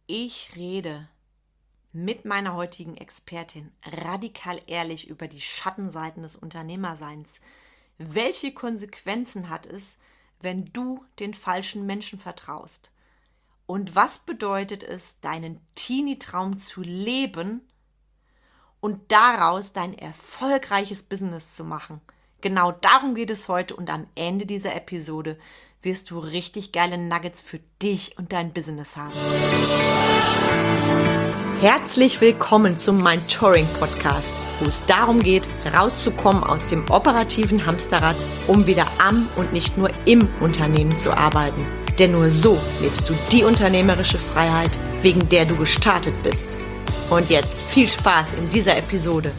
Ich rede mit meiner heutigen Expertin radikal ehrlich über die Schattenseiten des Unternehmerseins. Welche Konsequenzen hat es, wenn du den falschen Menschen vertraust? Und was bedeutet es, deinen Teenie-Traum zu leben und daraus dein erfolgreiches Business zu machen? Genau darum geht es heute und am Ende dieser Episode wirst du richtig geile Nuggets für dich und dein Business haben. Herzlich willkommen zum Mentoring Podcast, wo es darum geht, rauszukommen aus dem operativen Hamsterrad, um wieder am und nicht nur im Unternehmen zu arbeiten. Denn nur so lebst du die unternehmerische Freiheit, wegen der du gestartet bist. Und jetzt viel Spaß in dieser Episode.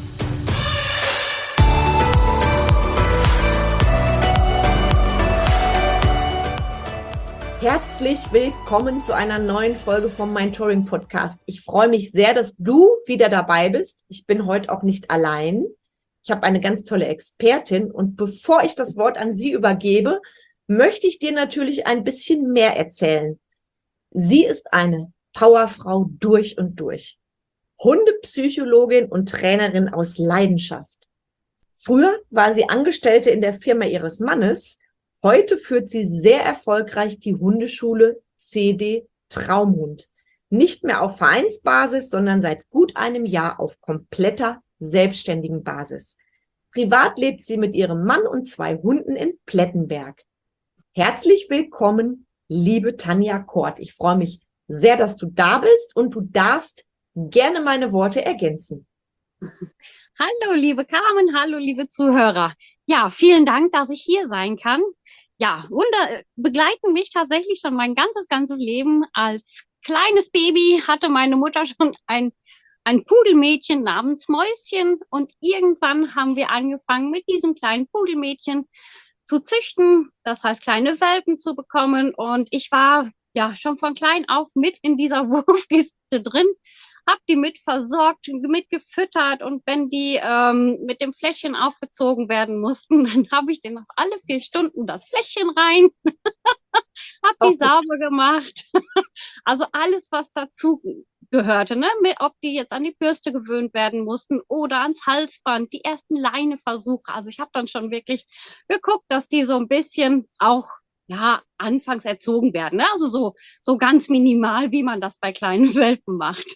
Herzlich willkommen zu einer neuen Folge vom Mentoring Podcast. Ich freue mich sehr, dass du wieder dabei bist. Ich bin heute auch nicht allein. Ich habe eine ganz tolle Expertin und bevor ich das Wort an sie übergebe, möchte ich dir natürlich ein bisschen mehr erzählen. Sie ist eine Powerfrau durch und durch. Hundepsychologin und Trainerin aus Leidenschaft. Früher war sie Angestellte in der Firma ihres Mannes. Heute führt sie sehr erfolgreich die Hundeschule CD Traumhund. Nicht mehr auf Vereinsbasis, sondern seit gut einem Jahr auf kompletter selbstständigen Basis. Privat lebt sie mit ihrem Mann und 2 Hunden in Plettenberg. Herzlich willkommen, liebe Tanja Kort. Ich freue mich sehr, dass du da bist und du darfst gerne meine Worte ergänzen. Hallo, liebe Carmen, hallo, liebe Zuhörer. Ja, vielen Dank, dass ich hier sein kann. Ja, Hunde begleiten mich tatsächlich schon mein ganzes Leben. Als kleines Baby hatte meine Mutter schon ein Pudelmädchen namens Mäuschen und irgendwann haben wir angefangen, mit diesem kleinen Pudelmädchen zu züchten, das heißt kleine Welpen zu bekommen und ich war ja schon von klein auf mit in dieser Wurfkiste drin, habe die mit versorgt, mit gefüttert und wenn die mit dem Fläschchen aufgezogen werden mussten, dann habe ich denen auf alle 4 Stunden das Fläschchen rein, habe die sauber gemacht. Also alles, was dazu gehörte, ne? Ob die jetzt an die Bürste gewöhnt werden mussten oder ans Halsband, die ersten Leineversuche. Also ich habe dann schon wirklich geguckt, dass die so ein bisschen auch ja anfangs erzogen werden, ne? Also so ganz minimal, wie man das bei kleinen Welpen macht.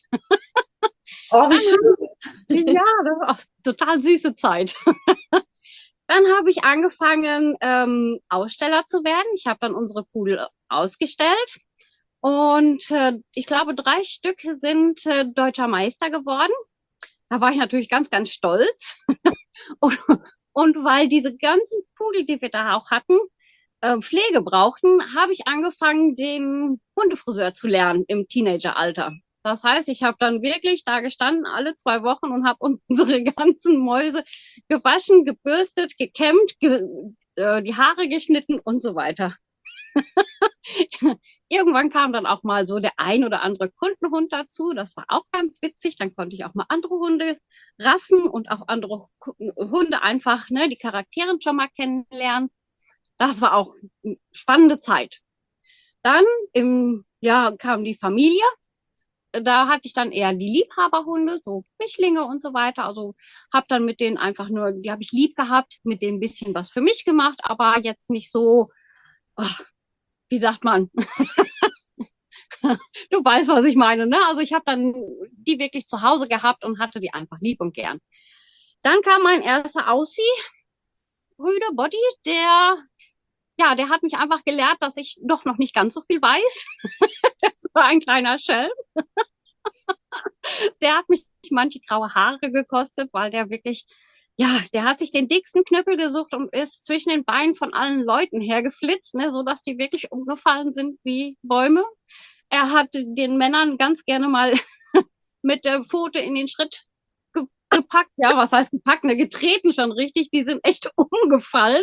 Oh, wie schön. Ja, das war auch total süße Zeit. Dann habe ich angefangen, Aussteller zu werden. Ich habe dann unsere Pudel ausgestellt. Und ich glaube, 3 Stück sind deutscher Meister geworden. Da war ich natürlich ganz stolz. und, und weil diese ganzen Pudel, die wir da auch hatten, Pflege brauchten, habe ich angefangen, den Hundefriseur zu lernen im Teenageralter. Das heißt, ich habe dann wirklich da gestanden alle 2 Wochen und habe unsere ganzen Mäuse gewaschen, gebürstet, gekämmt, die Haare geschnitten und so weiter. Irgendwann kam dann auch mal so der ein oder andere Kundenhund dazu. Das war auch ganz witzig. Dann konnte ich auch mal andere Hunde Rassen und auch andere Hunde einfach, ne, die Charaktere schon mal kennenlernen. Das war auch eine spannende Zeit. Dann im Jahr kam die Familie. Da hatte ich dann eher die Liebhaberhunde, so Mischlinge und so weiter. Also habe dann mit denen einfach nur, die habe ich lieb gehabt, mit denen ein bisschen was für mich gemacht, aber jetzt nicht so, ach, wie sagt man, du weißt, was ich meine, ne? Also ich habe dann die wirklich zu Hause gehabt und hatte die einfach lieb und gern. Dann kam mein erster Aussie, Rüde Body, der hat mich einfach gelehrt, dass ich doch noch nicht ganz so viel weiß. Das war ein kleiner Schelm. Der hat mich manche graue Haare gekostet, weil der wirklich, ja, der hat sich den dicksten Knüppel gesucht und ist zwischen den Beinen von allen Leuten hergeflitzt, ne, sodass die wirklich umgefallen sind wie Bäume. Er hat den Männern ganz gerne mal mit der Pfote in den Schritt gepackt. Ja, was heißt gepackt? Ne, getreten schon richtig. Die sind echt umgefallen.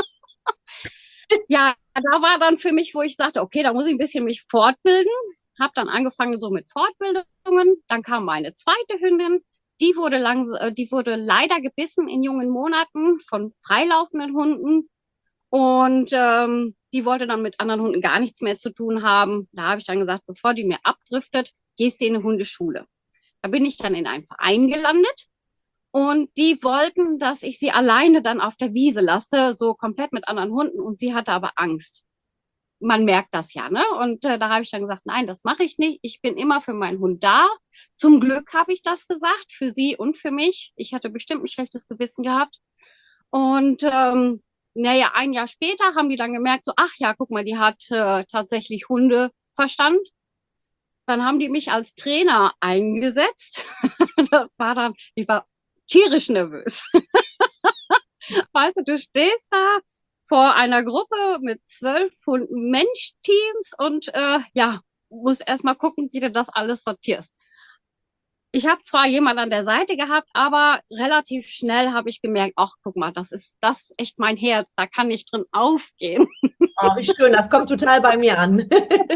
Ja, da war dann für mich, wo ich sagte, okay, da muss ich ein bisschen mich fortbilden. Habe dann angefangen so mit Fortbildungen. Dann kam meine zweite Hündin. Die wurde leider gebissen in jungen Monaten von freilaufenden Hunden. Und die wollte dann mit anderen Hunden gar nichts mehr zu tun haben. Da habe ich dann gesagt, bevor die mir abdriftet, gehst du in eine Hundeschule. Da bin ich dann in einen Verein gelandet und die wollten, dass ich sie alleine dann auf der Wiese lasse, so komplett mit anderen Hunden, und sie hatte aber Angst. Man merkt das ja, ne? Und da habe ich dann gesagt, nein, das mache ich nicht. Ich bin immer für meinen Hund da. Zum Glück habe ich das gesagt, für sie und für mich. Ich hatte bestimmt ein schlechtes Gewissen gehabt. Und naja, ein Jahr später haben die dann gemerkt, so, ach ja, guck mal, die hat tatsächlich Hundeverstand. Dann haben die mich als Trainer eingesetzt. Das war dann, ich war tierisch nervös. Weißt du, du stehst da vor einer Gruppe mit 12 Mensch-Teams und ja, musst erstmal gucken, wie du das alles sortierst. Ich habe zwar jemanden an der Seite gehabt, aber relativ schnell habe ich gemerkt, ach, guck mal, das ist echt mein Herz, da kann ich drin aufgehen. Oh, wie schön, das kommt total bei mir an.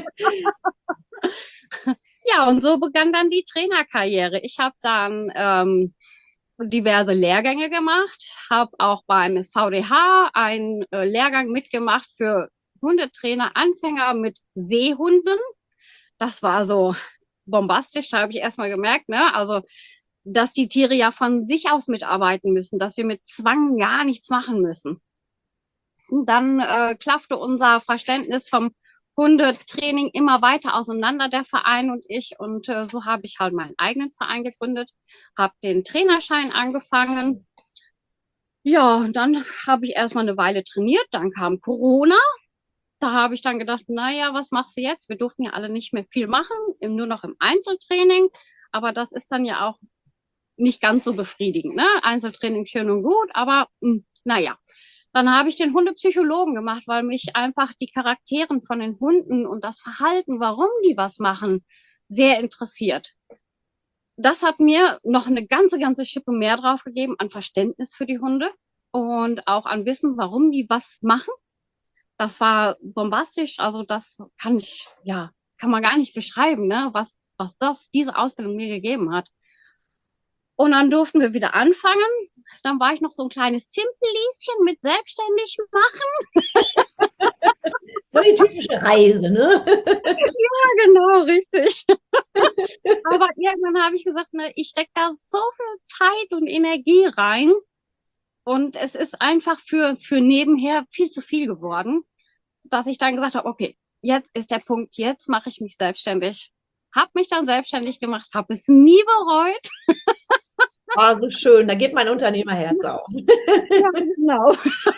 Ja, und so begann dann die Trainerkarriere. Ich habe dann diverse Lehrgänge gemacht, habe auch beim VDH einen Lehrgang mitgemacht für Hundetrainer, Anfänger mit Seehunden. Das war so bombastisch, da habe ich erstmal gemerkt, ne? Also, dass die Tiere ja von sich aus mitarbeiten müssen, dass wir mit Zwang gar nichts machen müssen. Und dann klaffte unser Verständnis vom Hundetraining immer weiter auseinander, der Verein und ich. Und so habe ich halt meinen eigenen Verein gegründet, habe den Trainerschein angefangen. Ja, dann habe ich erstmal eine Weile trainiert, dann kam Corona. Da habe ich dann gedacht, naja, was machst du jetzt? Wir durften ja alle nicht mehr viel machen, nur noch im Einzeltraining. Aber das ist dann ja auch nicht ganz so befriedigend, ne? Einzeltraining schön und gut, aber naja. Dann habe ich den Hundepsychologen gemacht, weil mich einfach die Charakteren von den Hunden und das Verhalten, warum die was machen, sehr interessiert. Das hat mir noch eine ganze Schippe mehr drauf gegeben an Verständnis für die Hunde und auch an Wissen, warum die was machen. Das war bombastisch, also das kann man gar nicht beschreiben, ne, was diese Ausbildung mir gegeben hat. Und dann durften wir wieder anfangen. Dann war ich noch so ein kleines Zimpelieschen mit selbstständig machen. So die typische Reise, ne? Ja, genau, richtig. Aber irgendwann habe ich gesagt, ne, ich stecke da so viel Zeit und Energie rein. Und es ist einfach für nebenher viel zu viel geworden, dass ich dann gesagt habe, okay, jetzt ist der Punkt, jetzt mache ich mich selbstständig. Habe mich dann selbstständig gemacht, habe es nie bereut. War so schön, da geht mein Unternehmerherz auf. Ja, genau.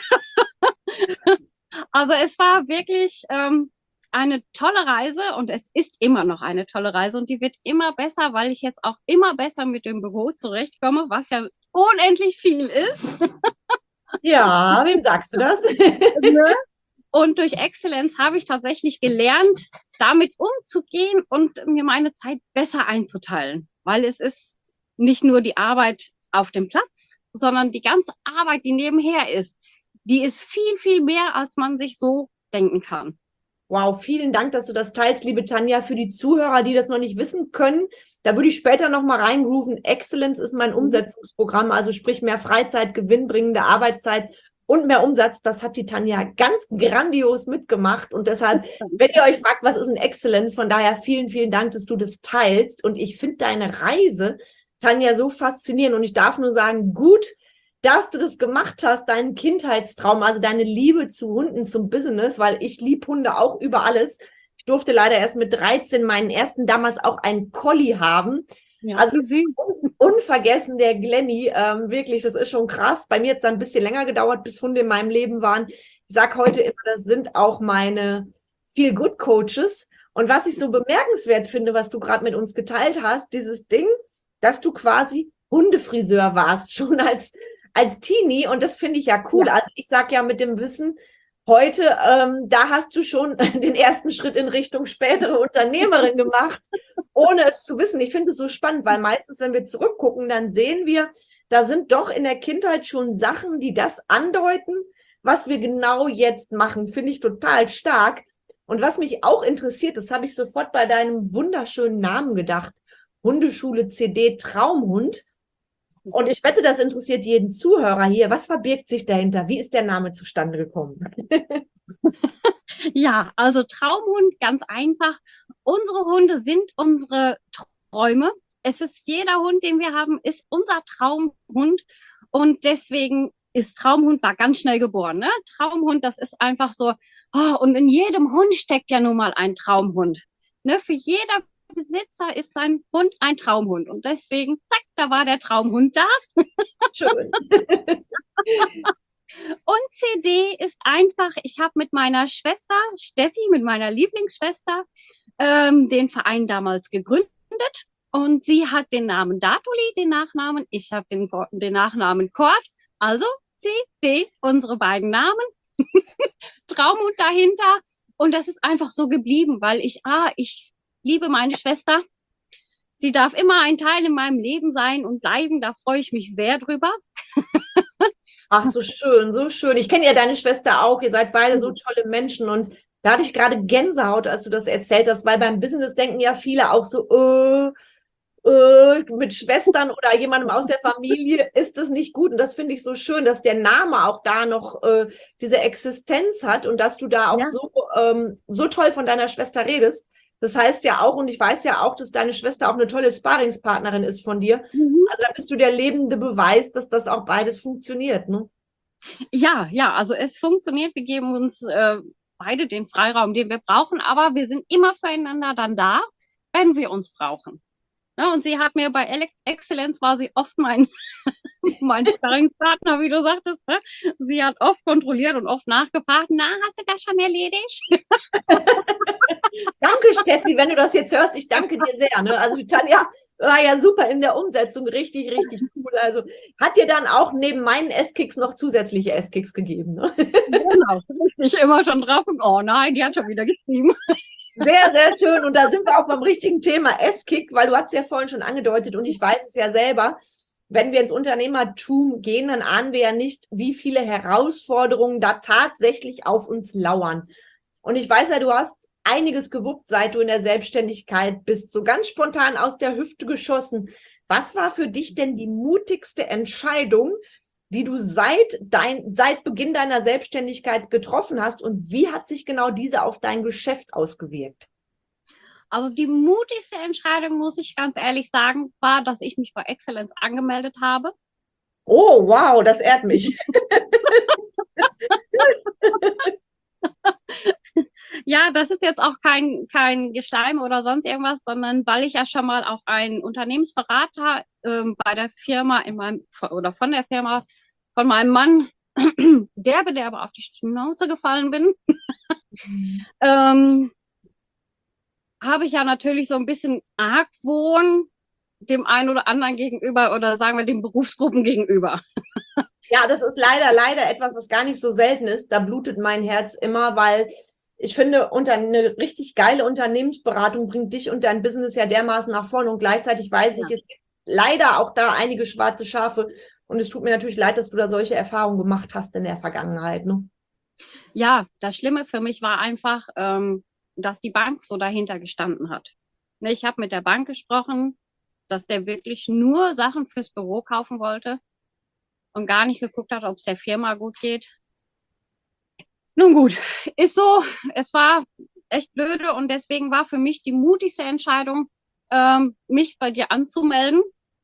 Also es war wirklich eine tolle Reise und es ist immer noch eine tolle Reise und die wird immer besser, weil ich jetzt auch immer besser mit dem Büro zurechtkomme, was ja unendlich viel ist. Ja, wem sagst du das? Und durch Exzellenz habe ich tatsächlich gelernt, damit umzugehen und mir meine Zeit besser einzuteilen, weil es ist nicht nur die Arbeit auf dem Platz, sondern die ganze Arbeit, die nebenher ist, die ist viel mehr, als man sich so denken kann. Wow, vielen Dank, dass du das teilst, liebe Tanja. Für die Zuhörer, die das noch nicht wissen können, da würde ich später noch mal reingrooven. Excellence ist mein Umsetzungsprogramm, also sprich mehr Freizeit, gewinnbringende Arbeitszeit und mehr Umsatz. Das hat die Tanja ganz grandios mitgemacht. Und deshalb, wenn ihr euch fragt, was ist ein Excellence, von daher vielen Dank, dass du das teilst. Und ich finde deine Reise, Tanja, so faszinierend. Und ich darf nur sagen, gut, dass du das gemacht hast, deinen Kindheitstraum, also deine Liebe zu Hunden, zum Business, weil ich liebe Hunde auch über alles. Ich durfte leider erst mit 13 meinen ersten, damals auch einen Collie haben. Ja, also unvergessen, der Glenny, wirklich, das ist schon krass. Bei mir hat es dann ein bisschen länger gedauert, bis Hunde in meinem Leben waren. Ich sage heute immer, das sind auch meine Feel-Good-Coaches. Und was ich so bemerkenswert finde, was du gerade mit uns geteilt hast, dieses Ding, dass du quasi Hundefriseur warst, schon als Teenie, und das finde ich ja cool. Ja. Also ich sage ja mit dem Wissen, heute, da hast du schon den ersten Schritt in Richtung spätere Unternehmerin gemacht, ohne es zu wissen. Ich finde es so spannend, weil meistens, wenn wir zurückgucken, dann sehen wir, da sind doch in der Kindheit schon Sachen, die das andeuten, was wir genau jetzt machen. Finde ich total stark. Und was mich auch interessiert, das habe ich sofort bei deinem wunderschönen Namen gedacht, Hundeschule CD Traumhund. Und ich wette, das interessiert jeden Zuhörer hier. Was verbirgt sich dahinter? Wie ist der Name zustande gekommen? Ja, also Traumhund, ganz einfach. Unsere Hunde sind unsere Träume. Es ist jeder Hund, den wir haben, ist unser Traumhund. Und deswegen ist Traumhund war ganz schnell geboren. Ne? Traumhund, das ist einfach so. Oh, und in jedem Hund steckt ja nun mal ein Traumhund. Ne? Für jeder Besitzer ist sein Hund ein Traumhund. Und deswegen, zack, da war der Traumhund da. Schön. Und CD ist einfach, ich habe mit meiner Schwester, Steffi, mit meiner Lieblingsschwester, den Verein damals gegründet. Und sie hat den Namen Datuli, den Nachnamen. Ich habe den Nachnamen Kort. Also CD, unsere beiden Namen. Traumhund dahinter. Und das ist einfach so geblieben, weil ich liebe meine Schwester. Sie darf immer ein Teil in meinem Leben sein und bleiben. Da freue ich mich sehr drüber. Ach, so schön, so schön. Ich kenne ja deine Schwester auch. Ihr seid beide so tolle Menschen. Und da hatte ich gerade Gänsehaut, als du das erzählt hast, weil beim Business denken ja viele auch so, mit Schwestern oder jemandem aus der Familie ist das nicht gut. Und das finde ich so schön, dass der Name auch da noch diese Existenz hat und dass du da auch so toll von deiner Schwester redest. Das heißt ja auch, und ich weiß ja auch, dass deine Schwester auch eine tolle Sparringspartnerin ist von dir. Also da bist du der lebende Beweis, dass das auch beides funktioniert, ne? Ja, also es funktioniert. Wir geben uns beide den Freiraum, den wir brauchen, aber wir sind immer füreinander dann da, wenn wir uns brauchen. Ja, und sie hat mir bei Exzellenz war sie oft mein Sparringspartner, wie du sagtest. Ne? Sie hat oft kontrolliert und oft nachgefragt, na, hast du das schon erledigt? Danke, Steffi, wenn du das jetzt hörst, ich danke dir sehr. Ne? Also Tanja war ja super in der Umsetzung, richtig, richtig cool. Also hat dir dann auch neben meinen S-Kicks noch zusätzliche S-Kicks gegeben. Ne? Genau, ich immer schon drauf. Oh nein, die hat schon wieder geschrieben. Sehr, sehr schön. Und da sind wir auch beim richtigen Thema S-Kick, weil du hast es ja vorhin schon angedeutet und ich weiß es ja selber. Wenn wir ins Unternehmertum gehen, dann ahnen wir ja nicht, wie viele Herausforderungen da tatsächlich auf uns lauern. Und ich weiß ja, du hast einiges gewuppt, seit du in der Selbstständigkeit bist, so ganz spontan aus der Hüfte geschossen. Was war für dich denn die mutigste Entscheidung, die du seit Beginn deiner Selbstständigkeit getroffen hast und wie hat sich genau diese auf dein Geschäft ausgewirkt? Also die mutigste Entscheidung, muss ich ganz ehrlich sagen, war, dass ich mich bei Exzellenz angemeldet habe. Oh, wow, das ehrt mich. Ja, das ist jetzt auch kein Geschleim oder sonst irgendwas, sondern weil ich ja schon mal auf einen Unternehmensberater bei der Firma von der Firma von meinem Mann der aber auf die Schnauze gefallen bin, habe ich ja natürlich so ein bisschen Argwohn dem einen oder anderen gegenüber oder sagen wir den Berufsgruppen gegenüber. Ja, das ist leider etwas, was gar nicht so selten ist. Da blutet mein Herz immer, weil ich finde, eine richtig geile Unternehmensberatung bringt dich und dein Business ja dermaßen nach vorne und gleichzeitig weiß ich, es gibt leider auch da einige schwarze Schafe und es tut mir natürlich leid, dass du da solche Erfahrungen gemacht hast in der Vergangenheit, ne? Ja, das Schlimme für mich war einfach, dass die Bank so dahinter gestanden hat. Ne, ich habe mit der Bank gesprochen, dass der wirklich nur Sachen fürs Büro kaufen wollte und gar nicht geguckt hat, ob es der Firma gut geht. Nun gut, ist so, es war echt blöde und deswegen war für mich die mutigste Entscheidung, mich bei dir anzumelden.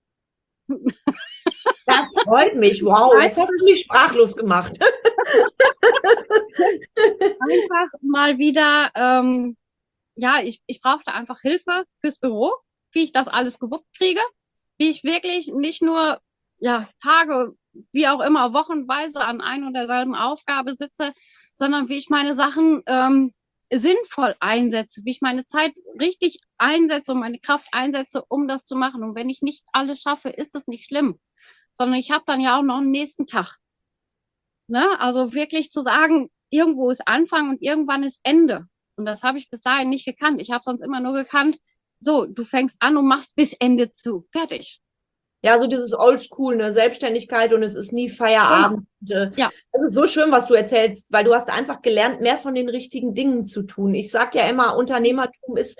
Das freut mich, wow, jetzt hast du mich sprachlos gemacht. Einfach mal wieder, ich brauchte einfach Hilfe fürs Büro, wie ich das alles gewuppt kriege, wie ich wirklich nicht nur Tage, wie auch immer, wochenweise an ein und derselben Aufgabe sitze, sondern wie ich meine Sachen sinnvoll einsetze, wie ich meine Zeit richtig einsetze und meine Kraft einsetze, um das zu machen. Und wenn ich nicht alles schaffe, ist es nicht schlimm, sondern ich habe dann ja auch noch einen nächsten Tag. Ne? Also wirklich zu sagen, irgendwo ist Anfang und irgendwann ist Ende. Und das habe ich bis dahin nicht gekannt. Ich habe sonst immer nur gekannt, so, du fängst an und machst bis Ende zu. Fertig. Ja, so dieses Oldschool, ne, Selbstständigkeit und es ist nie Feierabend. Ja. Das ist so schön, was du erzählst, weil du hast einfach gelernt, mehr von den richtigen Dingen zu tun. Ich sage ja immer, Unternehmertum ist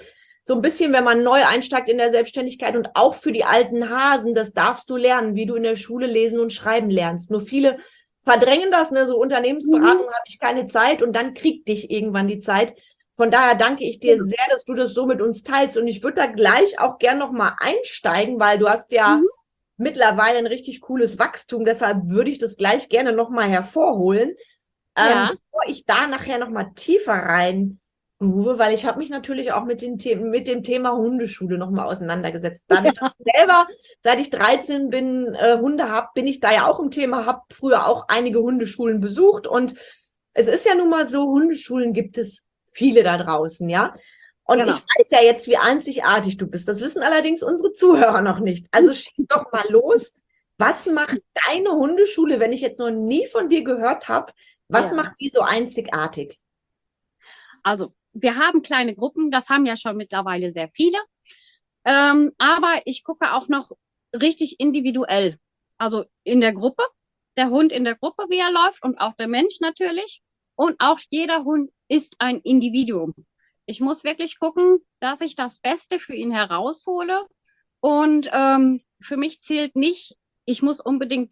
so ein bisschen, wenn man neu einsteigt in der Selbstständigkeit und auch für die alten Hasen, das darfst du lernen, wie du in der Schule lesen und schreiben lernst. Nur viele verdrängen das, ne? So Unternehmensberatung habe ich keine Zeit und dann kriegt dich irgendwann die Zeit. Von daher danke ich dir sehr, dass du das so mit uns teilst. Und ich würde da gleich auch gern nochmal einsteigen, weil du hast ja mittlerweile ein richtig cooles Wachstum. Deshalb würde ich das gleich gerne nochmal hervorholen. Bevor ich da nachher nochmal tiefer rein groove, weil ich habe mich natürlich auch mit dem Thema Hundeschule nochmal auseinandergesetzt. Dadurch, dass ich selber, seit ich 13 bin, Hunde habe, bin ich da ja auch im Thema, habe früher auch einige Hundeschulen besucht. Und es ist ja nun mal so, Hundeschulen gibt es viele da draußen, ja. Und ich weiß ja jetzt, wie einzigartig du bist. Das wissen allerdings unsere Zuhörer noch nicht. Also schieß doch mal los. Was macht deine Hundeschule, wenn ich jetzt noch nie von dir gehört habe, was macht die so einzigartig? Also, wir haben kleine Gruppen, das haben ja schon mittlerweile sehr viele. Aber ich gucke auch noch richtig individuell. Also in der Gruppe, der Hund in der Gruppe, wie er läuft und auch der Mensch natürlich. Und auch jeder Hund ist ein Individuum. Ich muss wirklich gucken, dass ich das Beste für ihn heraushole. Und für mich zählt nicht, ich muss unbedingt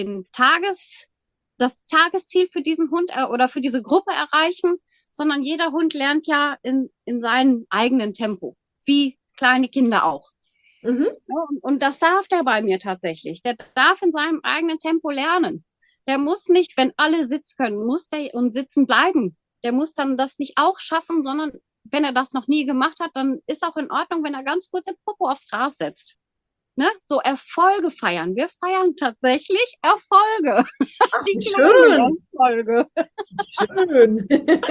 das Tagesziel für diesen Hund oder für diese Gruppe erreichen, sondern jeder Hund lernt ja in seinem eigenen Tempo, wie kleine Kinder auch. Mhm. Und das darf der bei mir tatsächlich. Der darf in seinem eigenen Tempo lernen. Der muss nicht, wenn alle Sitz können, muss der und sitzen bleiben. Der muss dann das nicht auch schaffen, sondern wenn er das noch nie gemacht hat, dann ist auch in Ordnung, wenn er ganz kurz den Popo aufs Gras setzt. Ne? So Erfolge feiern. Wir feiern tatsächlich Erfolge. Ach, die schön. Erfolge. Schön.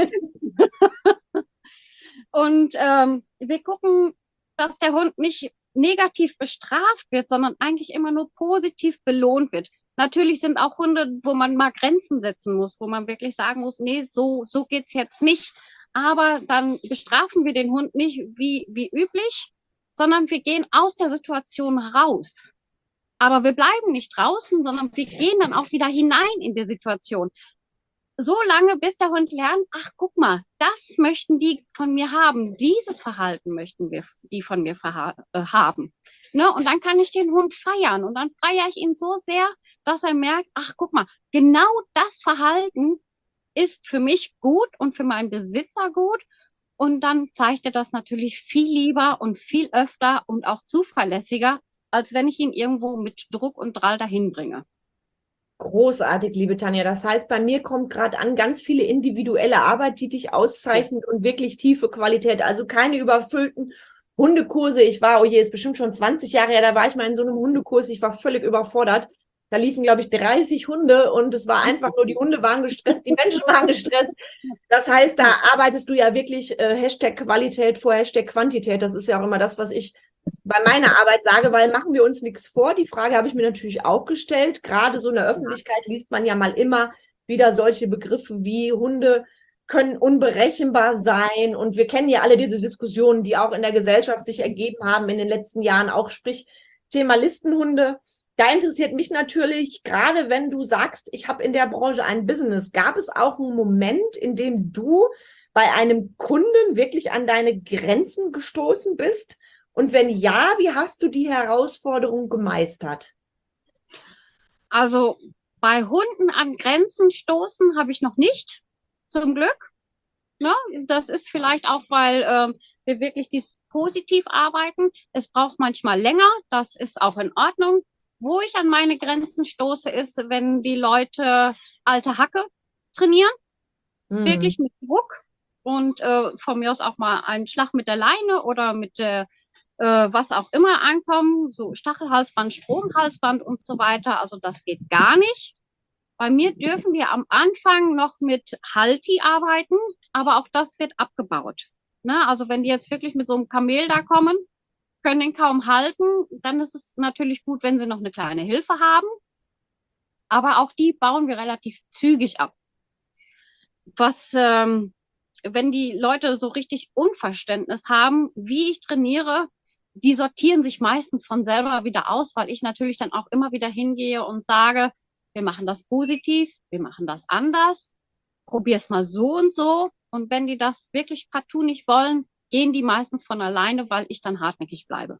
Und wir gucken, dass der Hund nicht negativ bestraft wird, sondern eigentlich immer nur positiv belohnt wird. Natürlich sind auch Hunde, wo man mal Grenzen setzen muss, wo man wirklich sagen muss, nee, so geht's jetzt nicht. Aber dann bestrafen wir den Hund nicht wie üblich, sondern wir gehen aus der Situation raus. Aber wir bleiben nicht draußen, sondern wir gehen dann auch wieder hinein in die Situation. So lange, bis der Hund lernt, ach, guck mal, das möchten die von mir haben. Dieses Verhalten möchten die von mir haben. Ne? Und dann kann ich den Hund feiern. Und dann feiere ich ihn so sehr, dass er merkt, ach, guck mal, genau das Verhalten ist für mich gut und für meinen Besitzer gut. Und dann zeigt er das natürlich viel lieber und viel öfter und auch zuverlässiger, als wenn ich ihn irgendwo mit Druck und Drall dahin bringe. Großartig, liebe Tanja. Das heißt, bei mir kommt gerade an ganz viele individuelle Arbeit, die dich auszeichnet und wirklich tiefe Qualität. Also keine überfüllten Hundekurse. Ich war, oh je, ist bestimmt schon 20 Jahre her, da war ich mal in so einem Hundekurs. Ich war völlig überfordert. Da liefen, glaube ich, 30 Hunde und es war einfach nur, die Hunde waren gestresst, die Menschen waren gestresst. Das heißt, da arbeitest du ja wirklich Hashtag Qualität vor Hashtag Quantität. Das ist ja auch immer das, was ich bei meiner Arbeit sage, weil machen wir uns nichts vor. Die Frage habe ich mir natürlich auch gestellt. Gerade so in der Öffentlichkeit liest man ja mal immer wieder solche Begriffe wie Hunde können unberechenbar sein. Und wir kennen ja alle diese Diskussionen, die auch in der Gesellschaft sich ergeben haben in den letzten Jahren, auch sprich Thema Listenhunde. Da interessiert mich natürlich, gerade wenn du sagst, ich habe in der Branche ein Business, gab es auch einen Moment, in dem du bei einem Kunden wirklich an deine Grenzen gestoßen bist? Und wenn ja, wie hast du die Herausforderung gemeistert? Also bei Hunden an Grenzen stoßen habe ich noch nicht, zum Glück. Ne? Das ist vielleicht auch, weil wir wirklich dies positiv arbeiten. Es braucht manchmal länger, das ist auch in Ordnung. Wo ich an meine Grenzen stoße, ist, wenn die Leute alte Hacke trainieren, wirklich mit Druck und von mir aus auch mal einen Schlag mit der Leine oder mit der was auch immer ankommen, so Stachelhalsband, Stromhalsband und so weiter. Also das geht gar nicht. Bei mir dürfen wir am Anfang noch mit Halti arbeiten, aber auch das wird abgebaut. Ne? Also wenn die jetzt wirklich mit so einem Kamel da kommen, können den kaum halten, dann ist es natürlich gut, wenn sie noch eine kleine Hilfe haben. Aber auch die bauen wir relativ zügig ab. Wenn die Leute so richtig Unverständnis haben, wie ich trainiere, die sortieren sich meistens von selber wieder aus, weil ich natürlich dann auch immer wieder hingehe und sage, wir machen das positiv, wir machen das anders, probier's mal so und so. Und wenn die das wirklich partout nicht wollen, gehen die meistens von alleine, weil ich dann hartnäckig bleibe.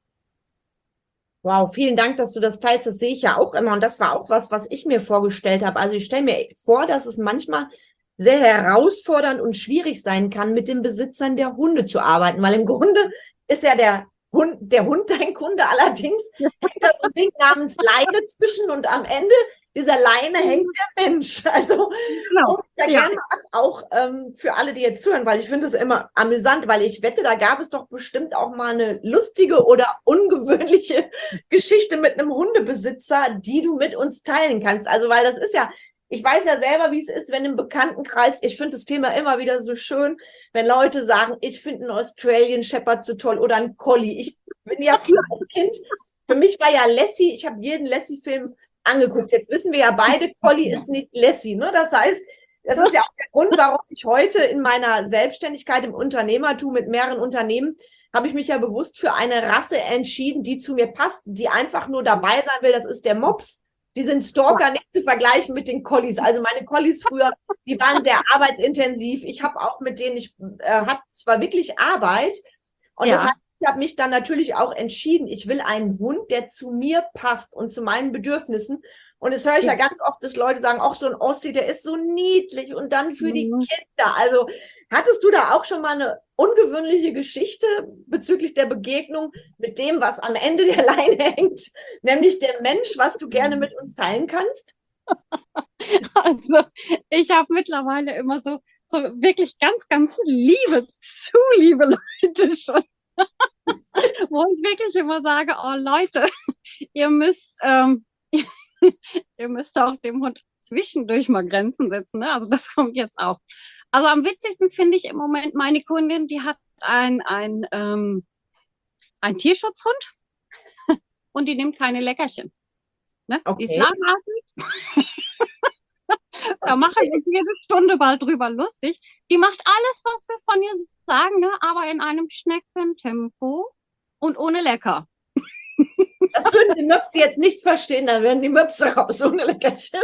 Wow, vielen Dank, dass du das teilst. Das sehe ich ja auch immer. Und das war auch was ich mir vorgestellt habe. Also ich stelle mir vor, dass es manchmal sehr herausfordernd und schwierig sein kann, mit den Besitzern der Hunde zu arbeiten, weil im Grunde ist ja der Hund dein Kunde, allerdings hängt da so ein Ding namens Leine zwischen und am Ende dieser Leine hängt der Mensch. Also Genau. ja, gerne auch für alle, die jetzt zuhören, weil ich finde es immer amüsant, weil ich wette, da gab es doch bestimmt auch mal eine lustige oder ungewöhnliche Geschichte mit einem Hundebesitzer, die du mit uns teilen kannst. Also weil das ist ja, ich weiß ja selber, wie es ist, wenn im Bekanntenkreis, ich finde das Thema immer wieder so schön, wenn Leute sagen, ich finde einen Australian Shepherd so toll oder einen Collie. Ich bin ja früher als Kind, für mich war ja Lassie, ich habe jeden Lassie-Film angeguckt. Jetzt wissen wir ja beide, Collie ist nicht Lassie. Ne? Das heißt, das ist ja auch der Grund, warum ich heute in meiner Selbstständigkeit im Unternehmertum mit mehreren Unternehmen, habe ich mich ja bewusst für eine Rasse entschieden, die zu mir passt, die einfach nur dabei sein will. Das ist der Mops. Die sind Stalker, nicht zu vergleichen mit den Collies. Also meine Collies früher, die waren sehr arbeitsintensiv. Ich habe auch mit denen, ich hatte zwar wirklich Arbeit und das heißt, ich habe mich dann natürlich auch entschieden, ich will einen Hund, der zu mir passt und zu meinen Bedürfnissen. Und das höre ich ja ganz oft, dass Leute sagen, auch so ein Ossi, der ist so niedlich und dann für die Kinder. Also hattest du da auch schon mal eine ungewöhnliche Geschichte bezüglich der Begegnung mit dem, was am Ende der Leine hängt, nämlich der Mensch, was du gerne mit uns teilen kannst? Also ich habe mittlerweile immer so wirklich ganz, ganz zu liebe Leute schon. Wo ich wirklich immer sage, oh Leute, ihr müsst auch dem Hund zwischendurch mal Grenzen setzen. Ne? Also das kommt jetzt auch. Also am witzigsten finde ich im Moment meine Kundin, die hat ein Tierschutzhund und die nimmt keine Leckerchen. Ne? Okay. Die ist lahmarschig. Da machen wir uns jede Stunde mal drüber lustig. Die macht alles, was wir von ihr sagen, ne? Aber in einem Schneckentempo und ohne Lecker. Das würden die Möps jetzt nicht verstehen, dann werden die Möps raus ohne Leckerchen.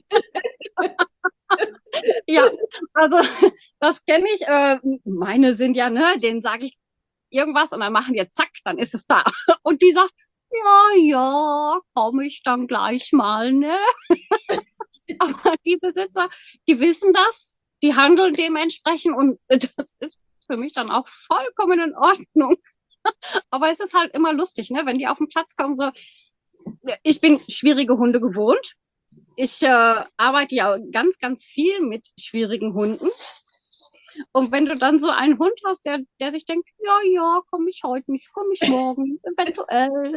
Ja, also das kenne ich. Meine sind ja, ne, denen sage ich irgendwas und dann machen die zack, dann ist es da. Und die sagt, ja, komme ich dann gleich mal, ne? Aber die Besitzer, die wissen das, die handeln dementsprechend und das ist für mich dann auch vollkommen in Ordnung. Aber es ist halt immer lustig, ne, wenn die auf den Platz kommen, so, ich bin schwierige Hunde gewohnt. Ich arbeite ja ganz, ganz viel mit schwierigen Hunden. Und wenn du dann so einen Hund hast, der sich denkt, ja, komme ich heute nicht, komme ich morgen, eventuell.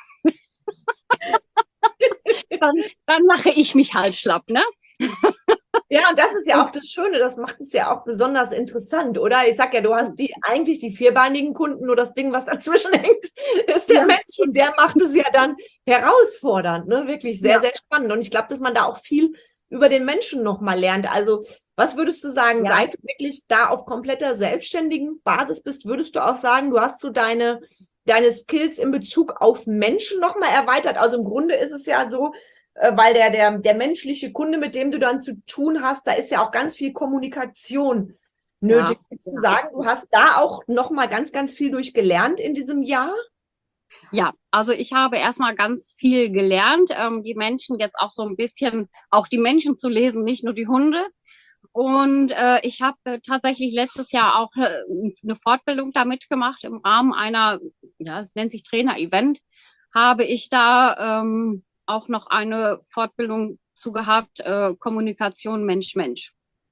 dann mache ich mich halt schlapp, ne? Ja, und das ist ja auch das Schöne, das macht es ja auch besonders interessant, oder? Ich sag ja, du hast eigentlich die vierbeinigen Kunden, nur das Ding, was dazwischen hängt, ist der Mensch und der macht es ja dann herausfordernd, ne? Wirklich sehr, sehr spannend. Und ich glaube, dass man da auch viel über den Menschen nochmal lernt. Also, was würdest du sagen, seit du wirklich da auf kompletter selbstständigen Basis bist, würdest du auch sagen, du hast so deine Skills in Bezug auf Menschen nochmal erweitert? Also im Grunde ist es ja so, weil der menschliche Kunde, mit dem du dann zu tun hast, da ist ja auch ganz viel Kommunikation nötig. Würdest du sagen, du hast da auch nochmal ganz, ganz viel durchgelernt in diesem Jahr? Ja, also ich habe erstmal ganz viel gelernt, die Menschen jetzt auch so ein bisschen, auch die Menschen zu lesen, nicht nur die Hunde. Und ich habe tatsächlich letztes Jahr auch eine Fortbildung damit gemacht im Rahmen einer, es nennt sich Trainer-Event, habe ich da auch noch eine Fortbildung zu gehabt, Kommunikation Mensch-Mensch.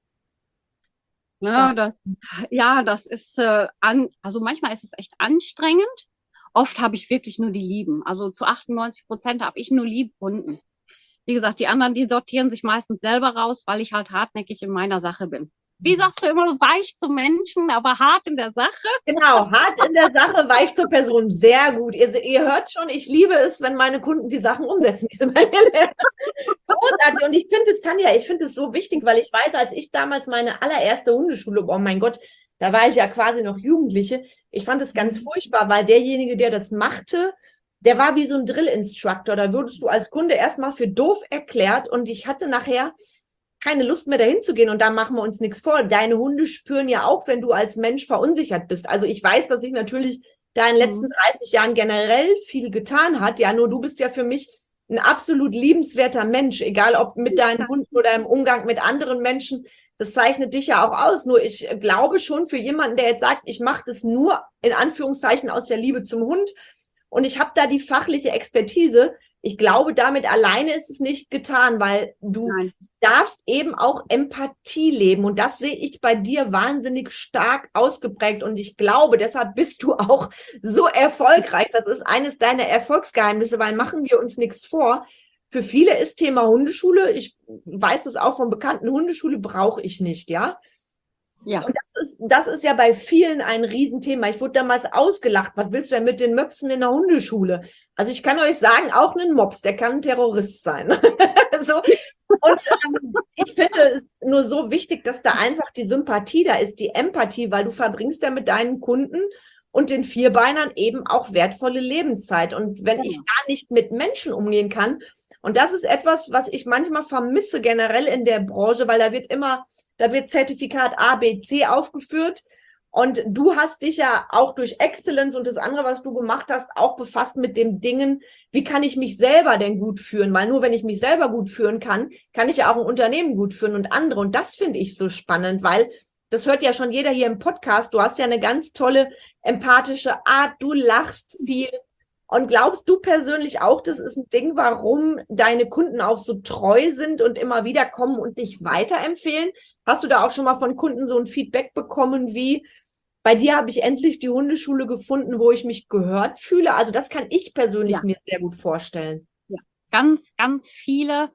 Ne, das ist, also manchmal ist es echt anstrengend. Oft habe ich wirklich nur die Lieben. Also zu 98% habe ich nur Liebkunden. Wie gesagt, die anderen, die sortieren sich meistens selber raus, weil ich halt hartnäckig in meiner Sache bin. Wie sagst du immer, weich zum Menschen, aber hart in der Sache? Genau, hart in der Sache, weich zur Person. Sehr gut. Ihr hört schon, ich liebe es, wenn meine Kunden die Sachen umsetzen, die sie bei mir lernen. Großartig. Und ich finde es, Tanja, so wichtig, weil ich weiß, als ich damals meine allererste Hundeschule, oh mein Gott, da war ich ja quasi noch Jugendliche. Ich fand es ganz furchtbar, weil derjenige, der das machte, der war wie so ein Drill-Instructor. Da würdest du als Kunde erstmal für doof erklärt und ich hatte nachher keine Lust mehr dahin zu gehen. Und da machen wir uns nichts vor. Deine Hunde spüren ja auch, wenn du als Mensch verunsichert bist. Also ich weiß, dass sich natürlich da in den letzten 30 Jahren generell viel getan hat. Ja, nur du bist ja für mich ein absolut liebenswerter Mensch, egal ob mit deinen Hunden oder im Umgang mit anderen Menschen. Das zeichnet dich ja auch aus. Nur ich glaube schon, für jemanden, der jetzt sagt, ich mache das nur in Anführungszeichen aus der Liebe zum Hund und ich habe da die fachliche Expertise, ich glaube, damit alleine ist es nicht getan, weil du darfst eben auch Empathie leben. Und das sehe ich bei dir wahnsinnig stark ausgeprägt. Und ich glaube, deshalb bist du auch so erfolgreich. Das ist eines deiner Erfolgsgeheimnisse, weil machen wir uns nichts vor. Für viele ist Thema Hundeschule, ich weiß das auch von bekannten, Hundeschule brauche ich nicht, ja. Ja. Und das ist ja bei vielen ein Riesenthema. Ich wurde damals ausgelacht. Was willst du denn mit den Möpsen in der Hundeschule? Also ich kann euch sagen, auch ein Mops, der kann ein Terrorist sein. So. Und ich finde es nur so wichtig, dass da einfach die Sympathie da ist, die Empathie, weil du verbringst ja mit deinen Kunden und den Vierbeinern eben auch wertvolle Lebenszeit. Und wenn ich da nicht mit Menschen umgehen kann, und das ist etwas, was ich manchmal vermisse generell in der Branche, weil da wird Zertifikat A, B, C aufgeführt. Und du hast dich ja auch durch Excellence und das andere, was du gemacht hast, auch befasst mit dem Dingen, wie kann ich mich selber denn gut führen? Weil nur wenn ich mich selber gut führen kann, kann ich ja auch ein Unternehmen gut führen und andere. Und das finde ich so spannend, weil das hört ja schon jeder hier im Podcast. Du hast ja eine ganz tolle empathische Art. Du lachst viel. Und glaubst du persönlich auch, das ist ein Ding, warum deine Kunden auch so treu sind und immer wieder kommen und dich weiterempfehlen? Hast du da auch schon mal von Kunden so ein Feedback bekommen wie, bei dir habe ich endlich die Hundeschule gefunden, wo ich mich gehört fühle? Also das kann ich persönlich mir sehr gut vorstellen. Ja, ganz, ganz viele,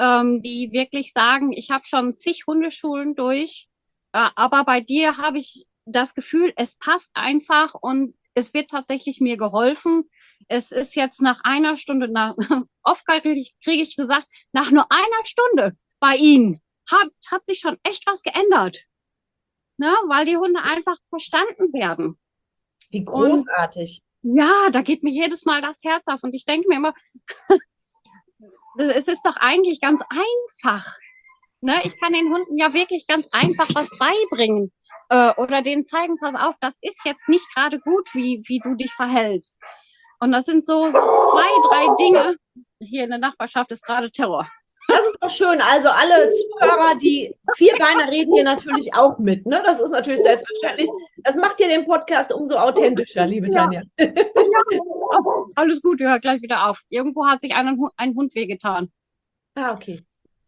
die wirklich sagen, ich habe schon zig Hundeschulen durch, aber bei dir habe ich das Gefühl, es passt einfach und es wird tatsächlich mir geholfen. Es ist jetzt nach einer Stunde, oft kriege ich gesagt, nach nur einer Stunde bei Ihnen hat sich schon echt was geändert. Ne? Weil die Hunde einfach verstanden werden. Wie großartig. Und ja, da geht mir jedes Mal das Herz auf. Und ich denke mir immer, es ist doch eigentlich ganz einfach. Ne? Ich kann den Hunden ja wirklich ganz einfach was beibringen. Oder denen zeigen, pass auf, das ist jetzt nicht gerade gut, wie du dich verhältst. Und das sind so 2, 3 Dinge. Hier in der Nachbarschaft ist gerade Terror. Das ist doch schön. Also alle Zuhörer, die Vierbeiner reden hier natürlich auch mit. Ne? Das ist natürlich selbstverständlich. Das macht ja den Podcast umso authentischer, liebe Tanja. Ja. Oh, alles gut, hört gleich wieder auf. Irgendwo hat sich ein Hund wehgetan. Ah, okay.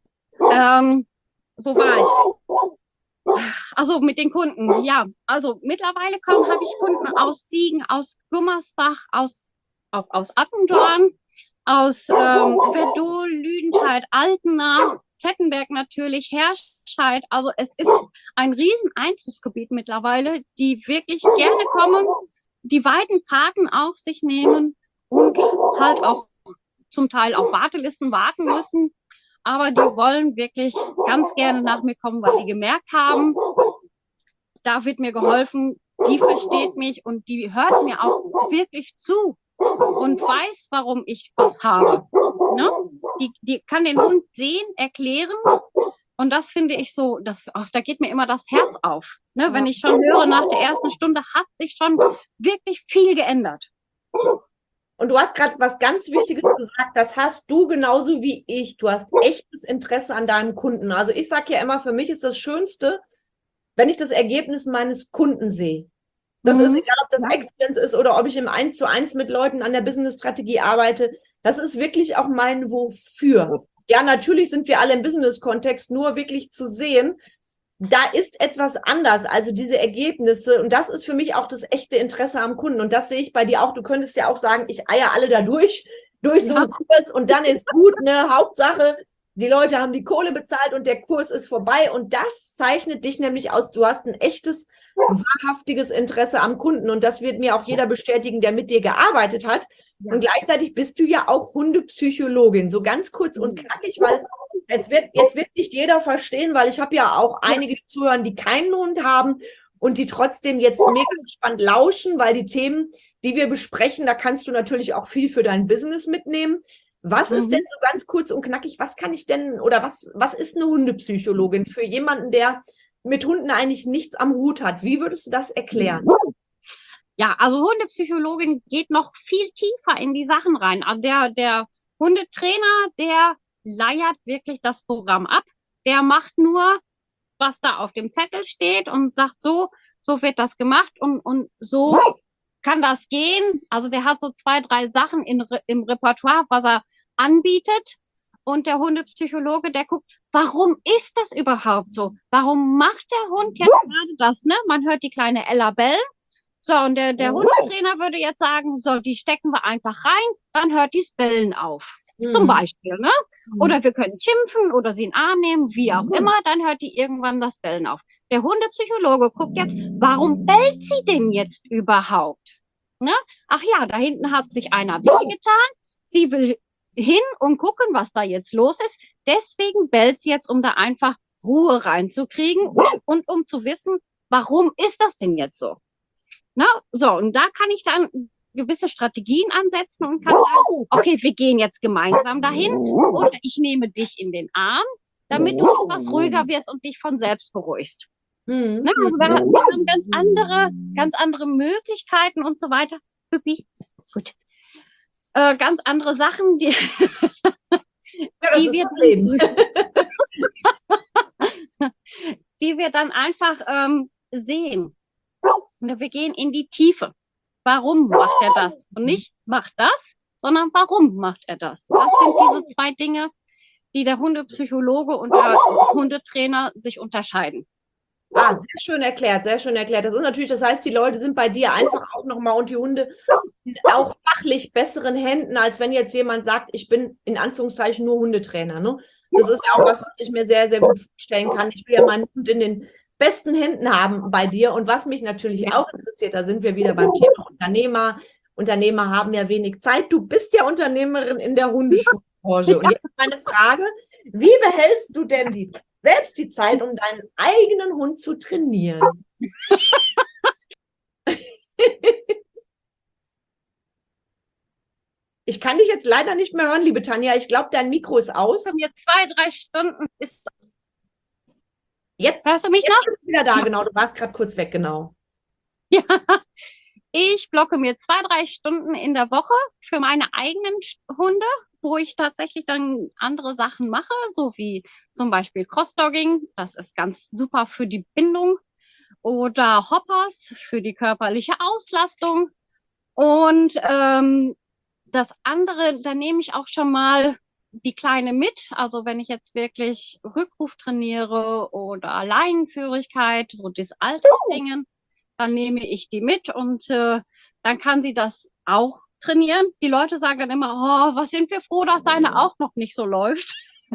Wo war ich? Also mit den Kunden, ja. Also mittlerweile habe ich Kunden aus Siegen, aus Gummersbach, aus Attendorn, aus Verdol, Lüdenscheid, Altena, Kettenberg natürlich, Herscheid. Also es ist ein riesen Einzugsgebiet mittlerweile, die wirklich gerne kommen, die weiten Fahrten auf sich nehmen und halt auch zum Teil auf Wartelisten warten müssen. Aber die wollen wirklich ganz gerne nach mir kommen, weil die gemerkt haben, da wird mir geholfen, die versteht mich und die hört mir auch wirklich zu und weiß, warum ich was habe. Ne? Die kann den Hund sehen, erklären und das finde ich so, da geht mir immer das Herz auf. Ne? Wenn ich schon höre, nach der ersten Stunde hat sich schon wirklich viel geändert. Und du hast gerade was ganz Wichtiges gesagt, das hast du genauso wie ich. Du hast echtes Interesse an deinem Kunden. Also ich sage ja immer, für mich ist das Schönste, wenn ich das Ergebnis meines Kunden sehe. Das ist egal, ob das Excellence ist oder ob ich im 1:1 mit Leuten an der Business-Strategie arbeite. Das ist wirklich auch mein Wofür. Ja, natürlich sind wir alle im Business-Kontext, nur wirklich zu sehen, da ist etwas anders, also diese Ergebnisse. Und das ist für mich auch das echte Interesse am Kunden. Und das sehe ich bei dir auch. Du könntest ja auch sagen, ich eier alle da durch so einen Kurs und dann ist gut, ne? Hauptsache, die Leute haben die Kohle bezahlt und der Kurs ist vorbei. Und das zeichnet dich nämlich aus. Du hast ein echtes, wahrhaftiges Interesse am Kunden. Und das wird mir auch jeder bestätigen, der mit dir gearbeitet hat. Ja. Und gleichzeitig bist du ja auch Hundepsychologin. So ganz kurz und knackig, weil jetzt wird nicht jeder verstehen, weil ich habe ja auch einige zuhören, die keinen Hund haben und die trotzdem jetzt mega gespannt lauschen, weil die Themen, die wir besprechen, da kannst du natürlich auch viel für dein Business mitnehmen. Was ist denn so ganz kurz und knackig, was kann ich denn oder was ist eine Hundepsychologin für jemanden, der mit Hunden eigentlich nichts am Hut hat? Wie würdest du das erklären? Ja, also Hundepsychologin geht noch viel tiefer in die Sachen rein. Also der Hundetrainer, der leiert wirklich das Programm ab. Der macht nur, was da auf dem Zettel steht und sagt so wird das gemacht und so kann das gehen. Also der hat so 2, 3 Sachen im Repertoire, was er anbietet. Und der Hundepsychologe, der guckt, warum ist das überhaupt so? Warum macht der Hund jetzt gerade das, ne? Man hört die kleine Ella bellen. So, und der Hundetrainer würde jetzt sagen, so, die stecken wir einfach rein, dann hört die Bellen auf. Zum Beispiel, ne? Oder wir können schimpfen oder sie in den Arm nehmen, wie auch immer, dann hört die irgendwann das Bellen auf. Der Hundepsychologe guckt jetzt, warum bellt sie denn jetzt überhaupt? Ne? Ach ja, da hinten hat sich einer wehgetan. Sie will hin und gucken, was da jetzt los ist. Deswegen bellt sie jetzt, um da einfach Ruhe reinzukriegen und um zu wissen, warum ist das denn jetzt so? Ne? So, und da kann ich dann gewisse Strategien ansetzen und kann sagen, okay, wir gehen jetzt gemeinsam dahin oder ich nehme dich in den Arm, damit du etwas ruhiger wirst und dich von selbst beruhigst. Ne? Also wir haben ganz andere Möglichkeiten und so weiter. Pippi, gut. Ganz andere Sachen, die, die wir dann einfach sehen. Und wir gehen in die Tiefe. Warum macht er das? Und nicht macht das, sondern warum macht er das? Das sind diese 2 Dinge, die der Hundepsychologe und der Hundetrainer sich unterscheiden. Ah, sehr schön erklärt, sehr schön erklärt. Das ist natürlich, das heißt, die Leute sind bei dir einfach auch nochmal und die Hunde in auch fachlich besseren Händen, als wenn jetzt jemand sagt, ich bin in Anführungszeichen nur Hundetrainer. Ne? Das ist ja auch was ich mir sehr, sehr gut vorstellen kann. Ich will ja meinen Hund in den besten Händen haben bei dir. Und was mich natürlich auch interessiert, da sind wir wieder beim Thema Unternehmer. Unternehmer haben ja wenig Zeit. Du bist ja Unternehmerin in der Hundeschulbranche. Und jetzt meine Frage, wie behältst du denn selbst die Zeit, um deinen eigenen Hund zu trainieren? Ich kann dich jetzt leider nicht mehr hören, liebe Tanja. Ich glaube, dein Mikro ist aus. Jetzt 2, 3 Stunden ist das. Jetzt hörst du mich noch? Bist du wieder da, genau. Du warst gerade kurz weg, genau. Ja, ich blocke mir 2, 3 Stunden in der Woche für meine eigenen Hunde, wo ich tatsächlich dann andere Sachen mache, so wie zum Beispiel Crossdogging. Das ist ganz super für die Bindung. Oder Hoppers für die körperliche Auslastung. Und das andere, da nehme ich auch schon mal die Kleine mit. Also wenn ich jetzt wirklich Rückruf trainiere oder Leinenführigkeit, so das Alltagsdingen, dann nehme ich die mit und dann kann sie das auch trainieren. Die Leute sagen dann immer, oh, was sind wir froh, dass deine auch noch nicht so läuft.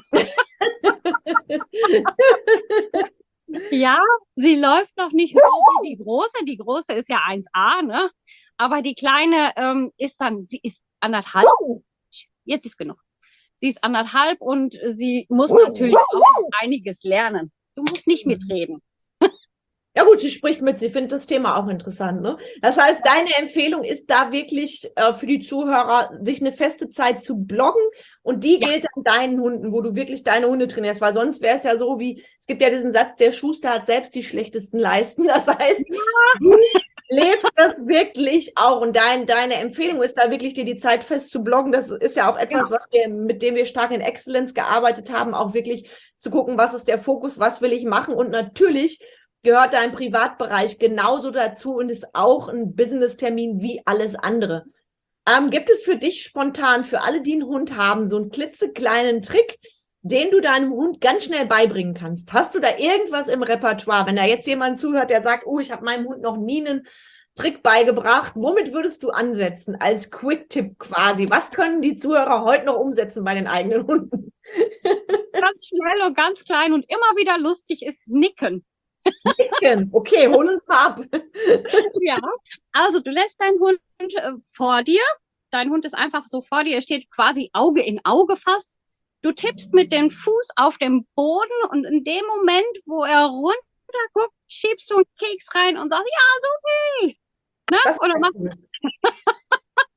Ja, sie läuft noch nicht so wie die Große. Die Große ist ja 1A, ne? Aber die Kleine sie ist 1,5. Jetzt ist genug. Sie ist 1,5 und sie muss natürlich auch einiges lernen. Du musst nicht mitreden. Ja gut, sie spricht mit, sie findet das Thema auch interessant. Ne? Das heißt, deine Empfehlung ist da wirklich für die Zuhörer, sich eine feste Zeit zu bloggen und die gilt an deinen Hunden, wo du wirklich deine Hunde trainierst, weil sonst wäre es ja so wie, es gibt ja diesen Satz, der Schuster hat selbst die schlechtesten Leisten. Das heißt, du lebst das wirklich auch und deine Empfehlung ist da wirklich, dir die Zeit fest zu bloggen. Das ist ja auch etwas, mit dem wir stark in Excellence gearbeitet haben, auch wirklich zu gucken, was ist der Fokus, was will ich machen und natürlich gehört dein Privatbereich genauso dazu und ist auch ein Business-Termin wie alles andere. Gibt es für dich spontan, für alle, die einen Hund haben, so einen klitzekleinen Trick, den du deinem Hund ganz schnell beibringen kannst? Hast du da irgendwas im Repertoire? Wenn da jetzt jemand zuhört, der sagt, oh, ich habe meinem Hund noch nie einen Trick beigebracht, womit würdest du ansetzen als Quick-Tipp quasi? Was können die Zuhörer heute noch umsetzen bei den eigenen Hunden? Ganz schnell und ganz klein und immer wieder lustig ist Nicken. Nicken. Okay, hol uns mal ab. Ja, also du lässt deinen Hund vor dir. Dein Hund ist einfach so vor dir, er steht quasi Auge in Auge fast. Du tippst mit dem Fuß auf den Boden und in dem Moment, wo er runter guckt, schiebst du einen Keks rein und sagst, ja, super. Ne? Oder machst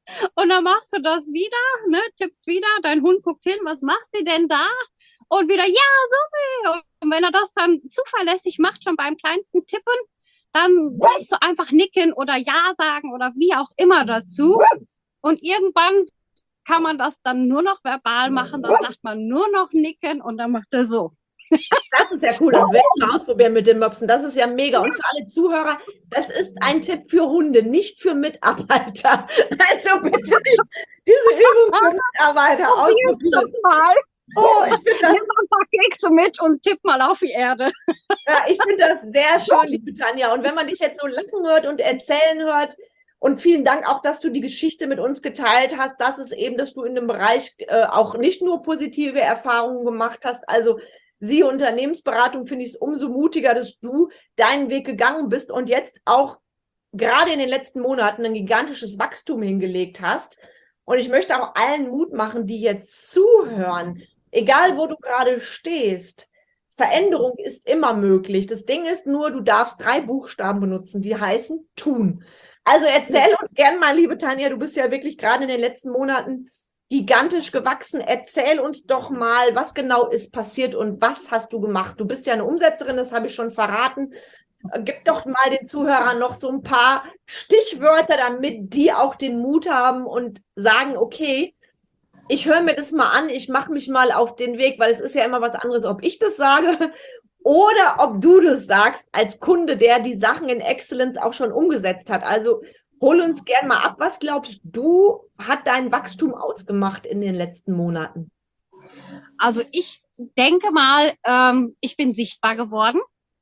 Und dann machst du das wieder, ne, tippst wieder, dein Hund guckt hin, was macht sie denn da? Und wieder, ja, so. Und wenn er das dann zuverlässig macht, schon beim kleinsten Tippen, dann willst du einfach nicken oder ja sagen oder wie auch immer dazu. Und irgendwann kann man das dann nur noch verbal machen, dann sagt man nur noch nicken und dann macht er so. Das ist ja cool, das werde ich mal ausprobieren mit den Möpsen. Das ist ja mega. Und für alle Zuhörer, das ist ein Tipp für Hunde, nicht für Mitarbeiter. Also bitte nicht diese Übung für Mitarbeiter ausprobieren. Oh, ich finde das, Nimm mal ein paar Kekse mit und tipp mal auf die Erde. ja, ich finde das sehr schön, liebe Tanja. Und wenn man dich jetzt so lachen hört und erzählen hört, und vielen Dank auch, dass du die Geschichte mit uns geteilt hast, dass es eben, dass du in dem Bereich auch nicht nur positive Erfahrungen gemacht hast. Also Sie Unternehmensberatung, finde ich es umso mutiger, dass du deinen Weg gegangen bist und jetzt auch gerade in den letzten Monaten ein gigantisches Wachstum hingelegt hast. Und ich möchte auch allen Mut machen, die jetzt zuhören, egal wo du gerade stehst. Veränderung ist immer möglich. Das Ding ist nur, du darfst 3 Buchstaben benutzen, die heißen tun. Also erzähl uns gern mal, liebe Tanja, du bist ja wirklich gerade in den letzten Monaten gigantisch gewachsen. Erzähl uns doch mal, was genau ist passiert und was hast du gemacht? Du bist ja eine Umsetzerin, das habe ich schon verraten. Gib doch mal den Zuhörern noch so ein paar Stichwörter, damit die auch den Mut haben und sagen, okay, ich höre mir das mal an, ich mache mich mal auf den Weg, weil es ist ja immer was anderes, ob ich das sage oder ob du das sagst als Kunde, der die Sachen in Excellence auch schon umgesetzt hat. Also hol uns gern mal ab. Was glaubst du, hat dein Wachstum ausgemacht in den letzten Monaten? Also ich denke mal, ich bin sichtbar geworden.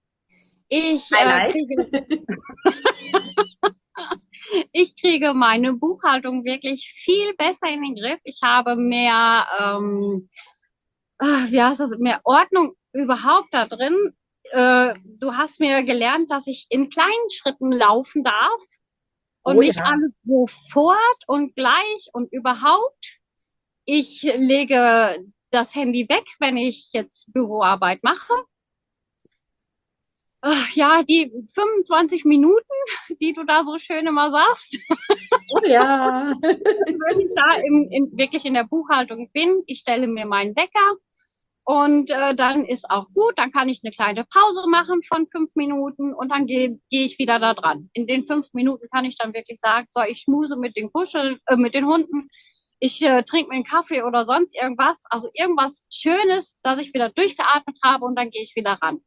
Ich kriege meine Buchhaltung wirklich viel besser in den Griff. Ich habe mehr, wie heißt das, mehr Ordnung überhaupt da drin. Du hast mir gelernt, dass ich in kleinen Schritten laufen darf und nicht alles sofort und gleich und überhaupt. Ich lege das Handy weg, wenn ich jetzt Büroarbeit mache. Ja, die 25 Minuten, die du da so schön immer sagst, Oh ja. wenn ich da wirklich in der Buchhaltung bin, ich stelle mir meinen Wecker und dann ist auch gut, dann kann ich eine kleine Pause machen von 5 Minuten und dann gehe ich wieder da dran. In den 5 Minuten kann ich dann wirklich sagen, so, ich schmuse mit den mit den Hunden, ich trinke mir einen Kaffee oder sonst irgendwas, also irgendwas Schönes, dass ich wieder durchgeatmet habe und dann gehe ich wieder ran.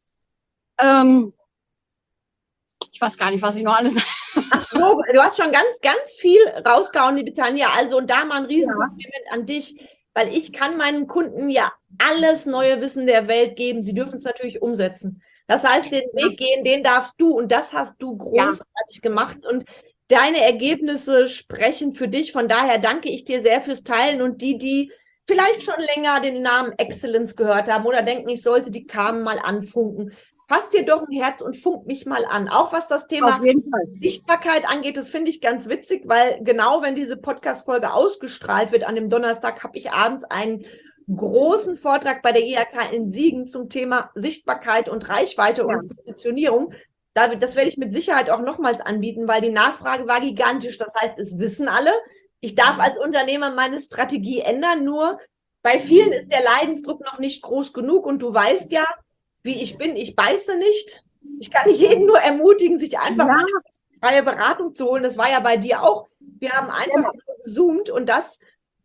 Ich weiß gar nicht, was ich noch alles. Ach so, du hast schon ganz, ganz viel rausgehauen, liebe Tanja. Also, und da mal ein Riesenkompliment an dich, weil ich kann meinen Kunden ja alles neue Wissen der Welt geben. Sie dürfen es natürlich umsetzen. Das heißt, den Weg gehen, den darfst du und das hast du großartig gemacht und deine Ergebnisse sprechen für dich. Von daher danke ich dir sehr fürs Teilen und die vielleicht schon länger den Namen Excellence gehört haben oder denken, ich sollte die Carmen mal anfunken. Fasst dir doch ein Herz und funkt mich mal an. Auch was das Thema Sichtbarkeit angeht, das finde ich ganz witzig, weil genau wenn diese Podcast-Folge ausgestrahlt wird an dem Donnerstag, habe ich abends einen großen Vortrag bei der IHK in Siegen zum Thema Sichtbarkeit und Reichweite und Positionierung. Das werde ich mit Sicherheit auch nochmals anbieten, weil die Nachfrage war gigantisch. Das heißt, es wissen alle. Ich darf als Unternehmer meine Strategie ändern, nur bei vielen ist der Leidensdruck noch nicht groß genug und du weißt ja, wie ich bin, ich beiße nicht. Ich kann jeden nur ermutigen, sich einfach mal eine freie Beratung zu holen. Das war ja bei dir auch. Wir haben einfach so gezoomt und das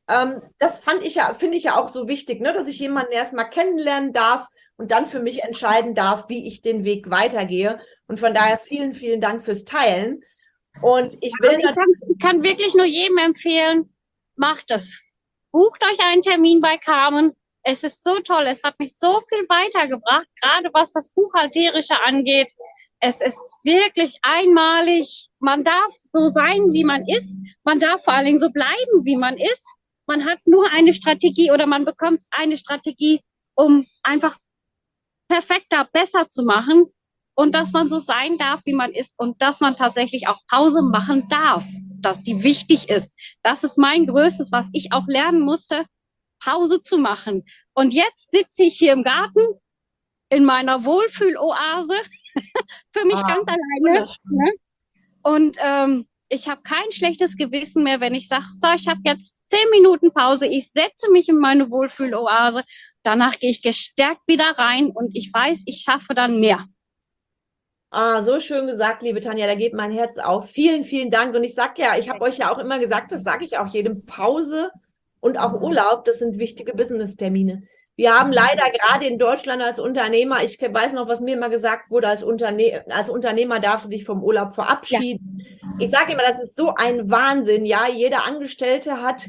finde ich ja auch so wichtig, ne, dass ich jemanden erstmal kennenlernen darf und dann für mich entscheiden darf, wie ich den Weg weitergehe. Und von daher vielen, vielen Dank fürs Teilen. Und ich kann wirklich nur jedem empfehlen, macht es. Bucht euch einen Termin bei Carmen. Es ist so toll. Es hat mich so viel weitergebracht, gerade was das Buchhalterische angeht. Es ist wirklich einmalig. Man darf so sein, wie man ist. Man darf vor allen Dingen so bleiben, wie man ist. Man hat nur eine Strategie oder man bekommt eine Strategie, um einfach perfekter, besser zu machen. Und dass man so sein darf, wie man ist und dass man tatsächlich auch Pause machen darf, dass die wichtig ist. Das ist mein Größtes, was ich auch lernen musste, Pause zu machen. Und jetzt sitze ich hier im Garten in meiner Wohlfühloase für mich ganz alleine. Ne? Und ich habe kein schlechtes Gewissen mehr, wenn ich sage, so, ich habe jetzt 10 Minuten Pause, ich setze mich in meine Wohlfühloase, danach gehe ich gestärkt wieder rein und ich weiß, ich schaffe dann mehr. Ah, so schön gesagt, liebe Tanja, da geht mein Herz auf. Vielen, vielen Dank. Und ich sage ja, ich habe euch ja auch immer gesagt, das sage ich auch jedem, Pause und auch Urlaub, das sind wichtige Business-Termine. Wir haben leider gerade in Deutschland als Unternehmer, ich weiß noch, was mir immer gesagt wurde, als Unternehmer darfst du dich vom Urlaub verabschieden. Ich sage immer, das ist so ein Wahnsinn, ja. Jeder Angestellte hat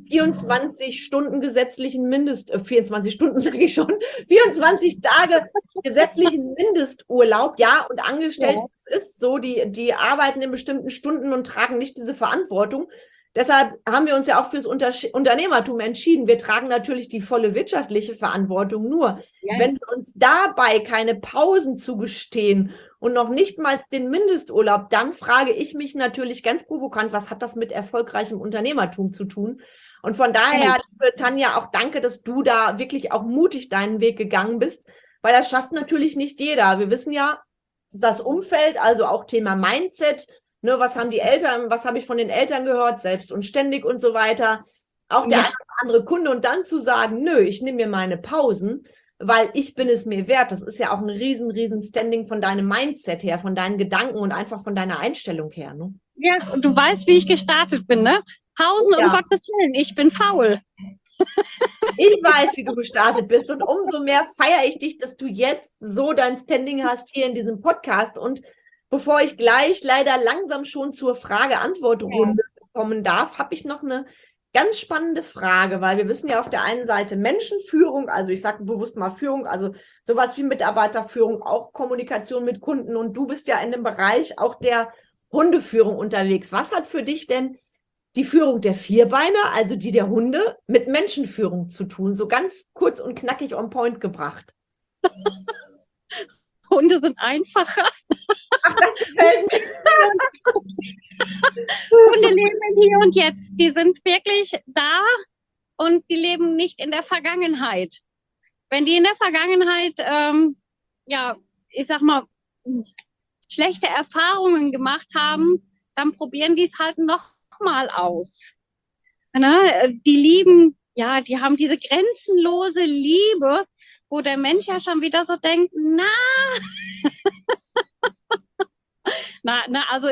24 Stunden gesetzlichen 24 Stunden sage ich schon, 24 Tage gesetzlichen Mindesturlaub, ja, und Angestellte, es ist so, die arbeiten in bestimmten Stunden und tragen nicht diese Verantwortung. Deshalb haben wir uns ja auch fürs Unternehmertum entschieden. Wir tragen natürlich die volle wirtschaftliche Verantwortung. Nur, wenn wir uns dabei keine Pausen zugestehen und noch nicht mal den Mindesturlaub, dann frage ich mich natürlich ganz provokant, was hat das mit erfolgreichem Unternehmertum zu tun? Und von daher, liebe Tanja, auch danke, dass du da wirklich auch mutig deinen Weg gegangen bist, weil das schafft natürlich nicht jeder. Wir wissen ja, das Umfeld, also auch Thema Mindset, ne, was haben die Eltern, was habe ich von den Eltern gehört, selbst und ständig und so weiter. Auch der eine oder andere Kunde und dann zu sagen, nö, ich nehme mir meine Pausen, weil ich bin es mir wert. Das ist ja auch ein riesen Standing von deinem Mindset her, von deinen Gedanken und einfach von deiner Einstellung her. Ne? Ja, und du weißt, wie ich gestartet bin, ne? Pausen, um Gottes Willen, ich bin faul. Ich weiß, wie du gestartet bist und umso mehr feiere ich dich, dass du jetzt so dein Standing hast hier in diesem Podcast. Und bevor ich gleich leider langsam schon zur Frage-Antwort-Runde kommen darf, habe ich noch eine ganz spannende Frage, weil wir wissen ja auf der einen Seite Menschenführung, also ich sage bewusst mal Führung, also sowas wie Mitarbeiterführung, auch Kommunikation mit Kunden, und du bist ja in dem Bereich auch der Hundeführung unterwegs. Was hat für dich denn die Führung der Vierbeiner, also die der Hunde, mit Menschenführung zu tun? So ganz kurz und knackig on point gebracht. Hunde sind einfacher. Ach, das gefällt mir. Hunde leben im Hier und Jetzt. Die sind wirklich da und die leben nicht in der Vergangenheit. Wenn die in der Vergangenheit, ja, ich sag mal, schlechte Erfahrungen gemacht haben, dann probieren die es halt noch mal aus. Ne? Die lieben, ja, die haben diese grenzenlose Liebe, wo der Mensch ja schon wieder so denkt, also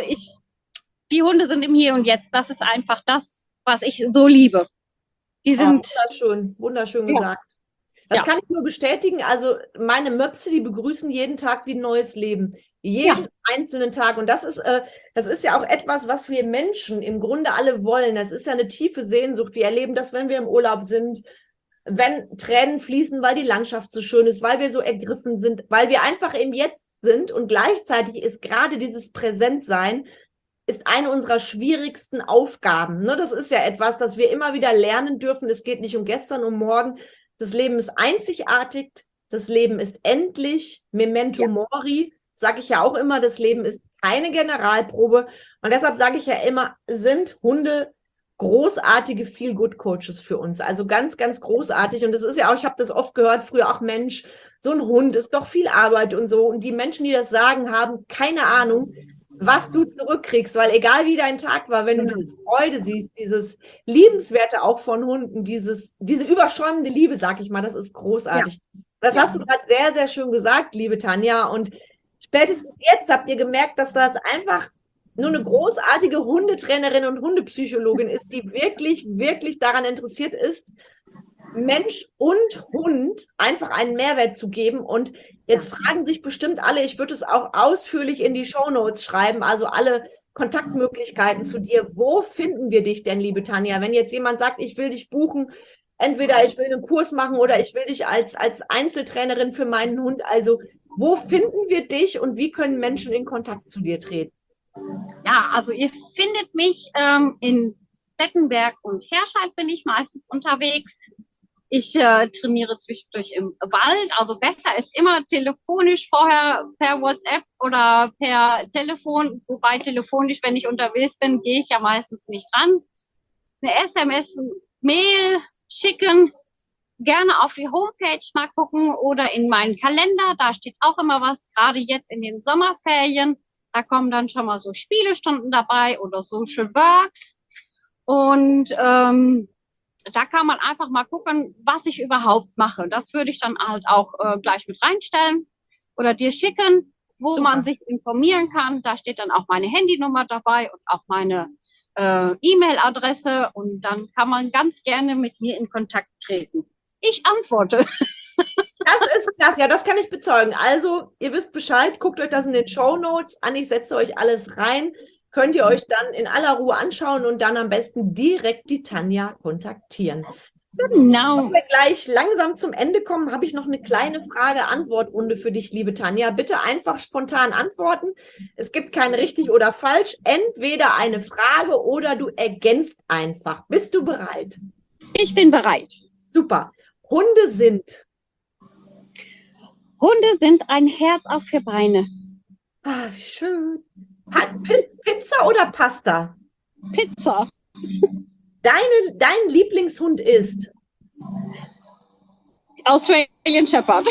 die Hunde sind im Hier und Jetzt. Das ist einfach das, was ich so liebe. Die sind wunderschön gesagt. Das kann ich nur bestätigen. Also meine Möpse, die begrüßen jeden Tag wie ein neues Leben. Jeden einzelnen Tag. Und das ist ja auch etwas, was wir Menschen im Grunde alle wollen. Das ist ja eine tiefe Sehnsucht. Wir erleben das, wenn wir im Urlaub sind, wenn Tränen fließen, weil die Landschaft so schön ist, weil wir so ergriffen sind, weil wir einfach im Jetzt sind. Und gleichzeitig ist gerade dieses Präsentsein ist eine unserer schwierigsten Aufgaben. Ne? Das ist ja etwas, das wir immer wieder lernen dürfen. Es geht nicht um gestern, um morgen. Das Leben ist einzigartig, das Leben ist endlich, Memento Mori, sage ich ja auch immer, das Leben ist keine Generalprobe. Und deshalb sage ich ja immer, sind Hunde großartige Feel-Good-Coaches für uns. Also ganz, ganz großartig. Und das ist ja auch, ich habe das oft gehört, früher auch, Mensch, so ein Hund ist doch viel Arbeit und so. Und die Menschen, die das sagen, haben keine Ahnung, was du zurückkriegst, weil egal wie dein Tag war, wenn du diese Freude siehst, dieses Liebenswerte auch von Hunden, diese überschäumende Liebe, sag ich mal, das ist großartig. Das hast du gerade sehr, sehr schön gesagt, liebe Tanja, und spätestens jetzt habt ihr gemerkt, dass das einfach nur eine großartige Hundetrainerin und Hundepsychologin ist, die wirklich, wirklich daran interessiert ist, Mensch und Hund einfach einen Mehrwert zu geben. Und jetzt fragen sich bestimmt alle, ich würde es auch ausführlich in die Shownotes schreiben, also alle Kontaktmöglichkeiten zu dir. Wo finden wir dich denn, liebe Tanja? Wenn jetzt jemand sagt, ich will dich buchen, entweder ich will einen Kurs machen oder ich will dich als Einzeltrainerin für meinen Hund. Also wo finden wir dich und wie können Menschen in Kontakt zu dir treten? Ja, also ihr findet mich in Bettenberg und Herscheid bin ich meistens unterwegs. Ich trainiere zwischendurch im Wald, also besser ist immer telefonisch vorher per WhatsApp oder per Telefon, wobei telefonisch, wenn ich unterwegs bin, gehe ich ja meistens nicht ran. Eine SMS, Mail schicken, gerne auf die Homepage mal gucken oder in meinen Kalender, da steht auch immer was, gerade jetzt in den Sommerferien Da kommen dann schon mal so Spielestunden dabei oder Social Works. Und da kann man einfach mal gucken, was ich überhaupt mache. Das würde ich dann halt auch gleich mit reinstellen oder dir schicken, wo Super. man sich informieren kann. Da steht dann auch meine Handynummer dabei und auch meine E-Mail-Adresse. Und dann kann man ganz gerne mit mir in Kontakt treten. Ich antworte. Das ist klasse, ja, das kann ich bezeugen. Also, ihr wisst Bescheid, guckt euch das in den Shownotes an, ich setze euch alles rein. Könnt ihr euch dann in aller Ruhe anschauen und dann am besten direkt die Tanja kontaktieren. Genau. Wenn wir gleich langsam zum Ende kommen, habe ich noch eine kleine Frage-Antwort-Runde für dich, liebe Tanja. Bitte einfach spontan antworten. Es gibt kein richtig oder falsch. Entweder eine Frage oder du ergänzt einfach. Bist du bereit? Ich bin bereit. Super. Hunde sind ein Herz auf 4 Beine. Ah, wie schön. Pizza oder Pasta? Pizza. Dein Lieblingshund ist? Australian Shepherd.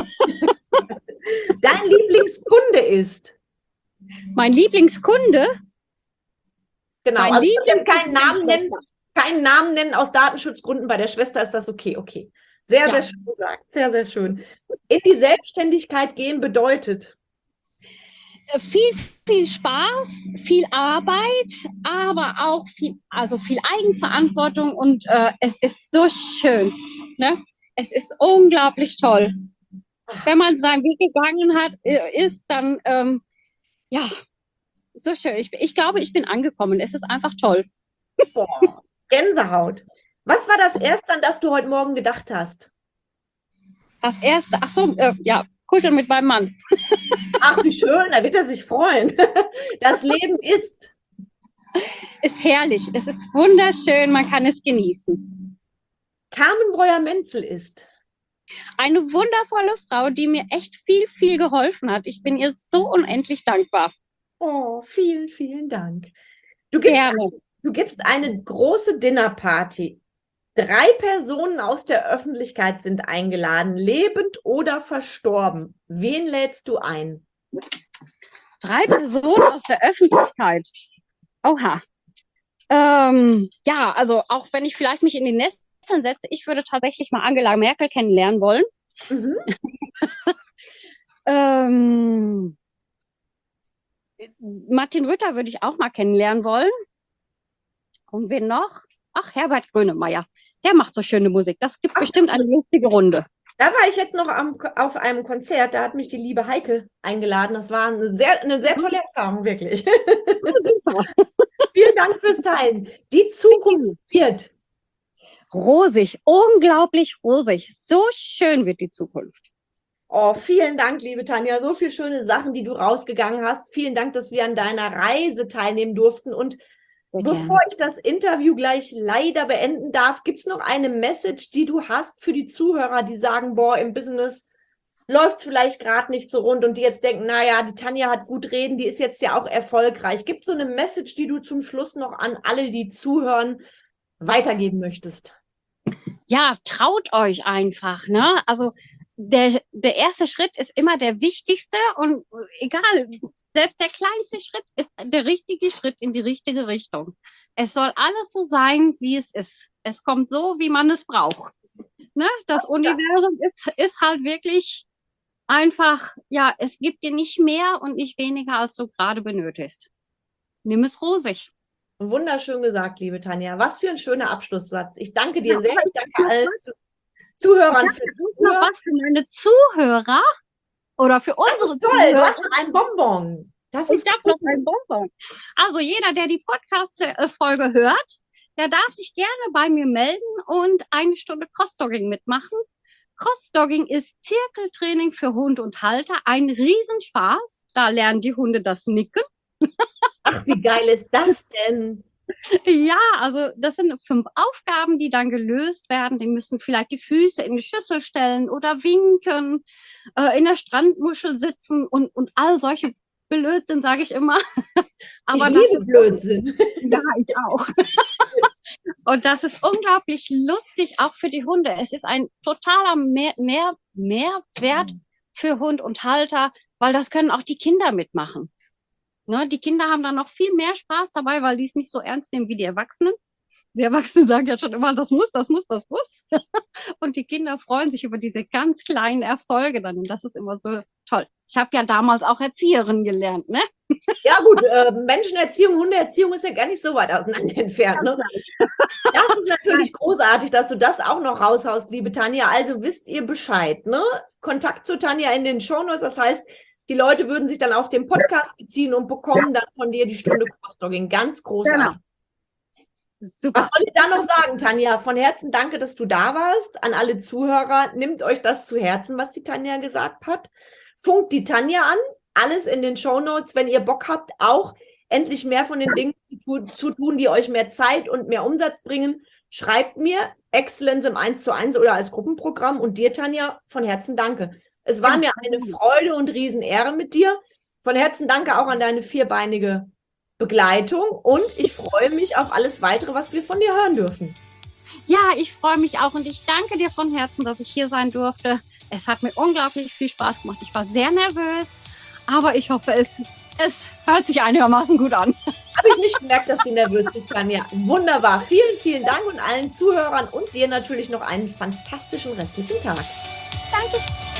Dein Lieblingskunde ist? Mein Lieblingskunde? Genau, Mein also du musst jetzt Lieblingskunde keinen Namen nennen aus Datenschutzgründen. Bei der Schwester ist das okay. Okay. Sehr, Ja. sehr schön gesagt. Sehr, sehr schön. In die Selbstständigkeit gehen bedeutet? Viel, viel Spaß, viel Arbeit, aber auch viel Eigenverantwortung und es ist so schön. Ne? Es ist unglaublich toll. Wenn man seinen Weg gegangen hat, ist dann, ja, so schön. Ich glaube, ich bin angekommen. Es ist einfach toll. Boah, Gänsehaut. Was war das Erste, an das du heute Morgen gedacht hast? Das Erste, ja, kuscheln mit meinem Mann. Ach, wie schön, da wird er sich freuen. Das Leben ist herrlich. Es ist wunderschön. Man kann es genießen. Carmen Breuer-Menzel ist eine wundervolle Frau, die mir echt viel, viel geholfen hat. Ich bin ihr so unendlich dankbar. Oh, vielen, vielen Dank. Du gibst eine große Dinnerparty. 3 Personen aus der Öffentlichkeit sind eingeladen, lebend oder verstorben. Wen lädst du ein? 3 Personen aus der Öffentlichkeit. Oha. Ja, also auch wenn ich vielleicht mich in die Nesseln setze, ich würde tatsächlich mal Angela Merkel kennenlernen wollen. Martin Rütter würde ich auch mal kennenlernen wollen. Und wen noch? Ach, Herbert Grönemeyer. Der macht so schöne Musik. Das gibt bestimmt eine lustige Runde. Da war ich jetzt noch auf einem Konzert, da hat mich die liebe Heike eingeladen. Das war eine sehr tolle Erfahrung, wirklich. Vielen Dank fürs Teilen. Die Zukunft wird rosig, unglaublich rosig. So schön wird die Zukunft. Oh, vielen Dank, liebe Tanja. So viele schöne Sachen, die du rausgegangen hast. Vielen Dank, dass wir an deiner Reise teilnehmen durften. Und bevor ich das Interview gleich leider beenden darf, gibt es noch eine Message, die du hast für die Zuhörer, die sagen, boah, im Business läuft es vielleicht gerade nicht so rund und die jetzt denken, naja, die Tanja hat gut reden, die ist jetzt ja auch erfolgreich. Gibt es so eine Message, die du zum Schluss noch an alle, die zuhören, weitergeben möchtest? Ja, traut euch einfach, ne? Also der erste Schritt ist immer der wichtigste und egal, selbst der kleinste Schritt ist der richtige Schritt in die richtige Richtung. Es soll alles so sein, wie es ist. Es kommt so, wie man es braucht. Ne? Das Universum ist halt wirklich einfach, ja, es gibt dir nicht mehr und nicht weniger, als du gerade benötigst. Nimm es rosig. Wunderschön gesagt, liebe Tanja. Was für ein schöner Abschlusssatz. Ich danke dir sehr. Ich danke allen Zuhörern fürs Zuhören. Was für meine Zuhörer oder für unsere Zuhörer. Toll, du hast noch ein Bonbon. Ich darf noch ein Bonbon. Also jeder, der die Podcast-Folge hört, der darf sich gerne bei mir melden und 1 Stunde Cross-Dogging mitmachen. Cross-Dogging ist Zirkeltraining für Hund und Halter. Ein Riesenspaß. Da lernen die Hunde das Nicken. Ach, wie geil ist das denn? Ja, also das sind 5 Aufgaben, die dann gelöst werden. Die müssen vielleicht die Füße in die Schüssel stellen oder winken, in der Strandmuschel sitzen und all solche Blödsinn, sage ich immer. Aber ich liebe Blödsinn. Ja, ich auch. Und das ist unglaublich lustig, auch für die Hunde. Es ist ein totaler Mehrwert für Hund und Halter, weil das können auch die Kinder mitmachen. Ne, die Kinder haben dann noch viel mehr Spaß dabei, weil die es nicht so ernst nehmen wie die Erwachsenen. Die Erwachsenen sagen ja schon immer, das muss, das muss, das muss. Und die Kinder freuen sich über diese ganz kleinen Erfolge dann. Und das ist immer so toll. Ich habe ja damals auch Erzieherin gelernt, ne? Ja gut, Menschenerziehung, Hundeerziehung ist ja gar nicht so weit auseinander entfernt. Ne? Das ist natürlich großartig, dass du das auch noch raushaust, liebe Tanja. Also wisst ihr Bescheid. Ne? Kontakt zu Tanja in den Shownotes. Das heißt, die Leute würden sich dann auf den Podcast beziehen und bekommen dann von dir die Stunde Crossdogging. Ganz großartig. Genau. Super. Was soll ich da noch sagen, Tanja? Von Herzen danke, dass du da warst. An alle Zuhörer, nehmt euch das zu Herzen, was die Tanja gesagt hat. Funkt die Tanja an. Alles in den Shownotes, wenn ihr Bock habt, auch endlich mehr von den Dingen zu tun, die euch mehr Zeit und mehr Umsatz bringen. Schreibt mir Excellence im 1:1 oder als Gruppenprogramm. Und dir, Tanja, von Herzen danke. Es war mir eine Freude und Riesenehre mit dir. Von Herzen danke auch an deine vierbeinige Begleitung und ich freue mich auf alles Weitere, was wir von dir hören dürfen. Ja, ich freue mich auch und ich danke dir von Herzen, dass ich hier sein durfte. Es hat mir unglaublich viel Spaß gemacht. Ich war sehr nervös, aber ich hoffe, es hört sich einigermaßen gut an. Habe ich nicht gemerkt, dass du nervös bist, Tanja. Wunderbar. Vielen, vielen Dank und allen Zuhörern und dir natürlich noch einen fantastischen restlichen Tag. Danke.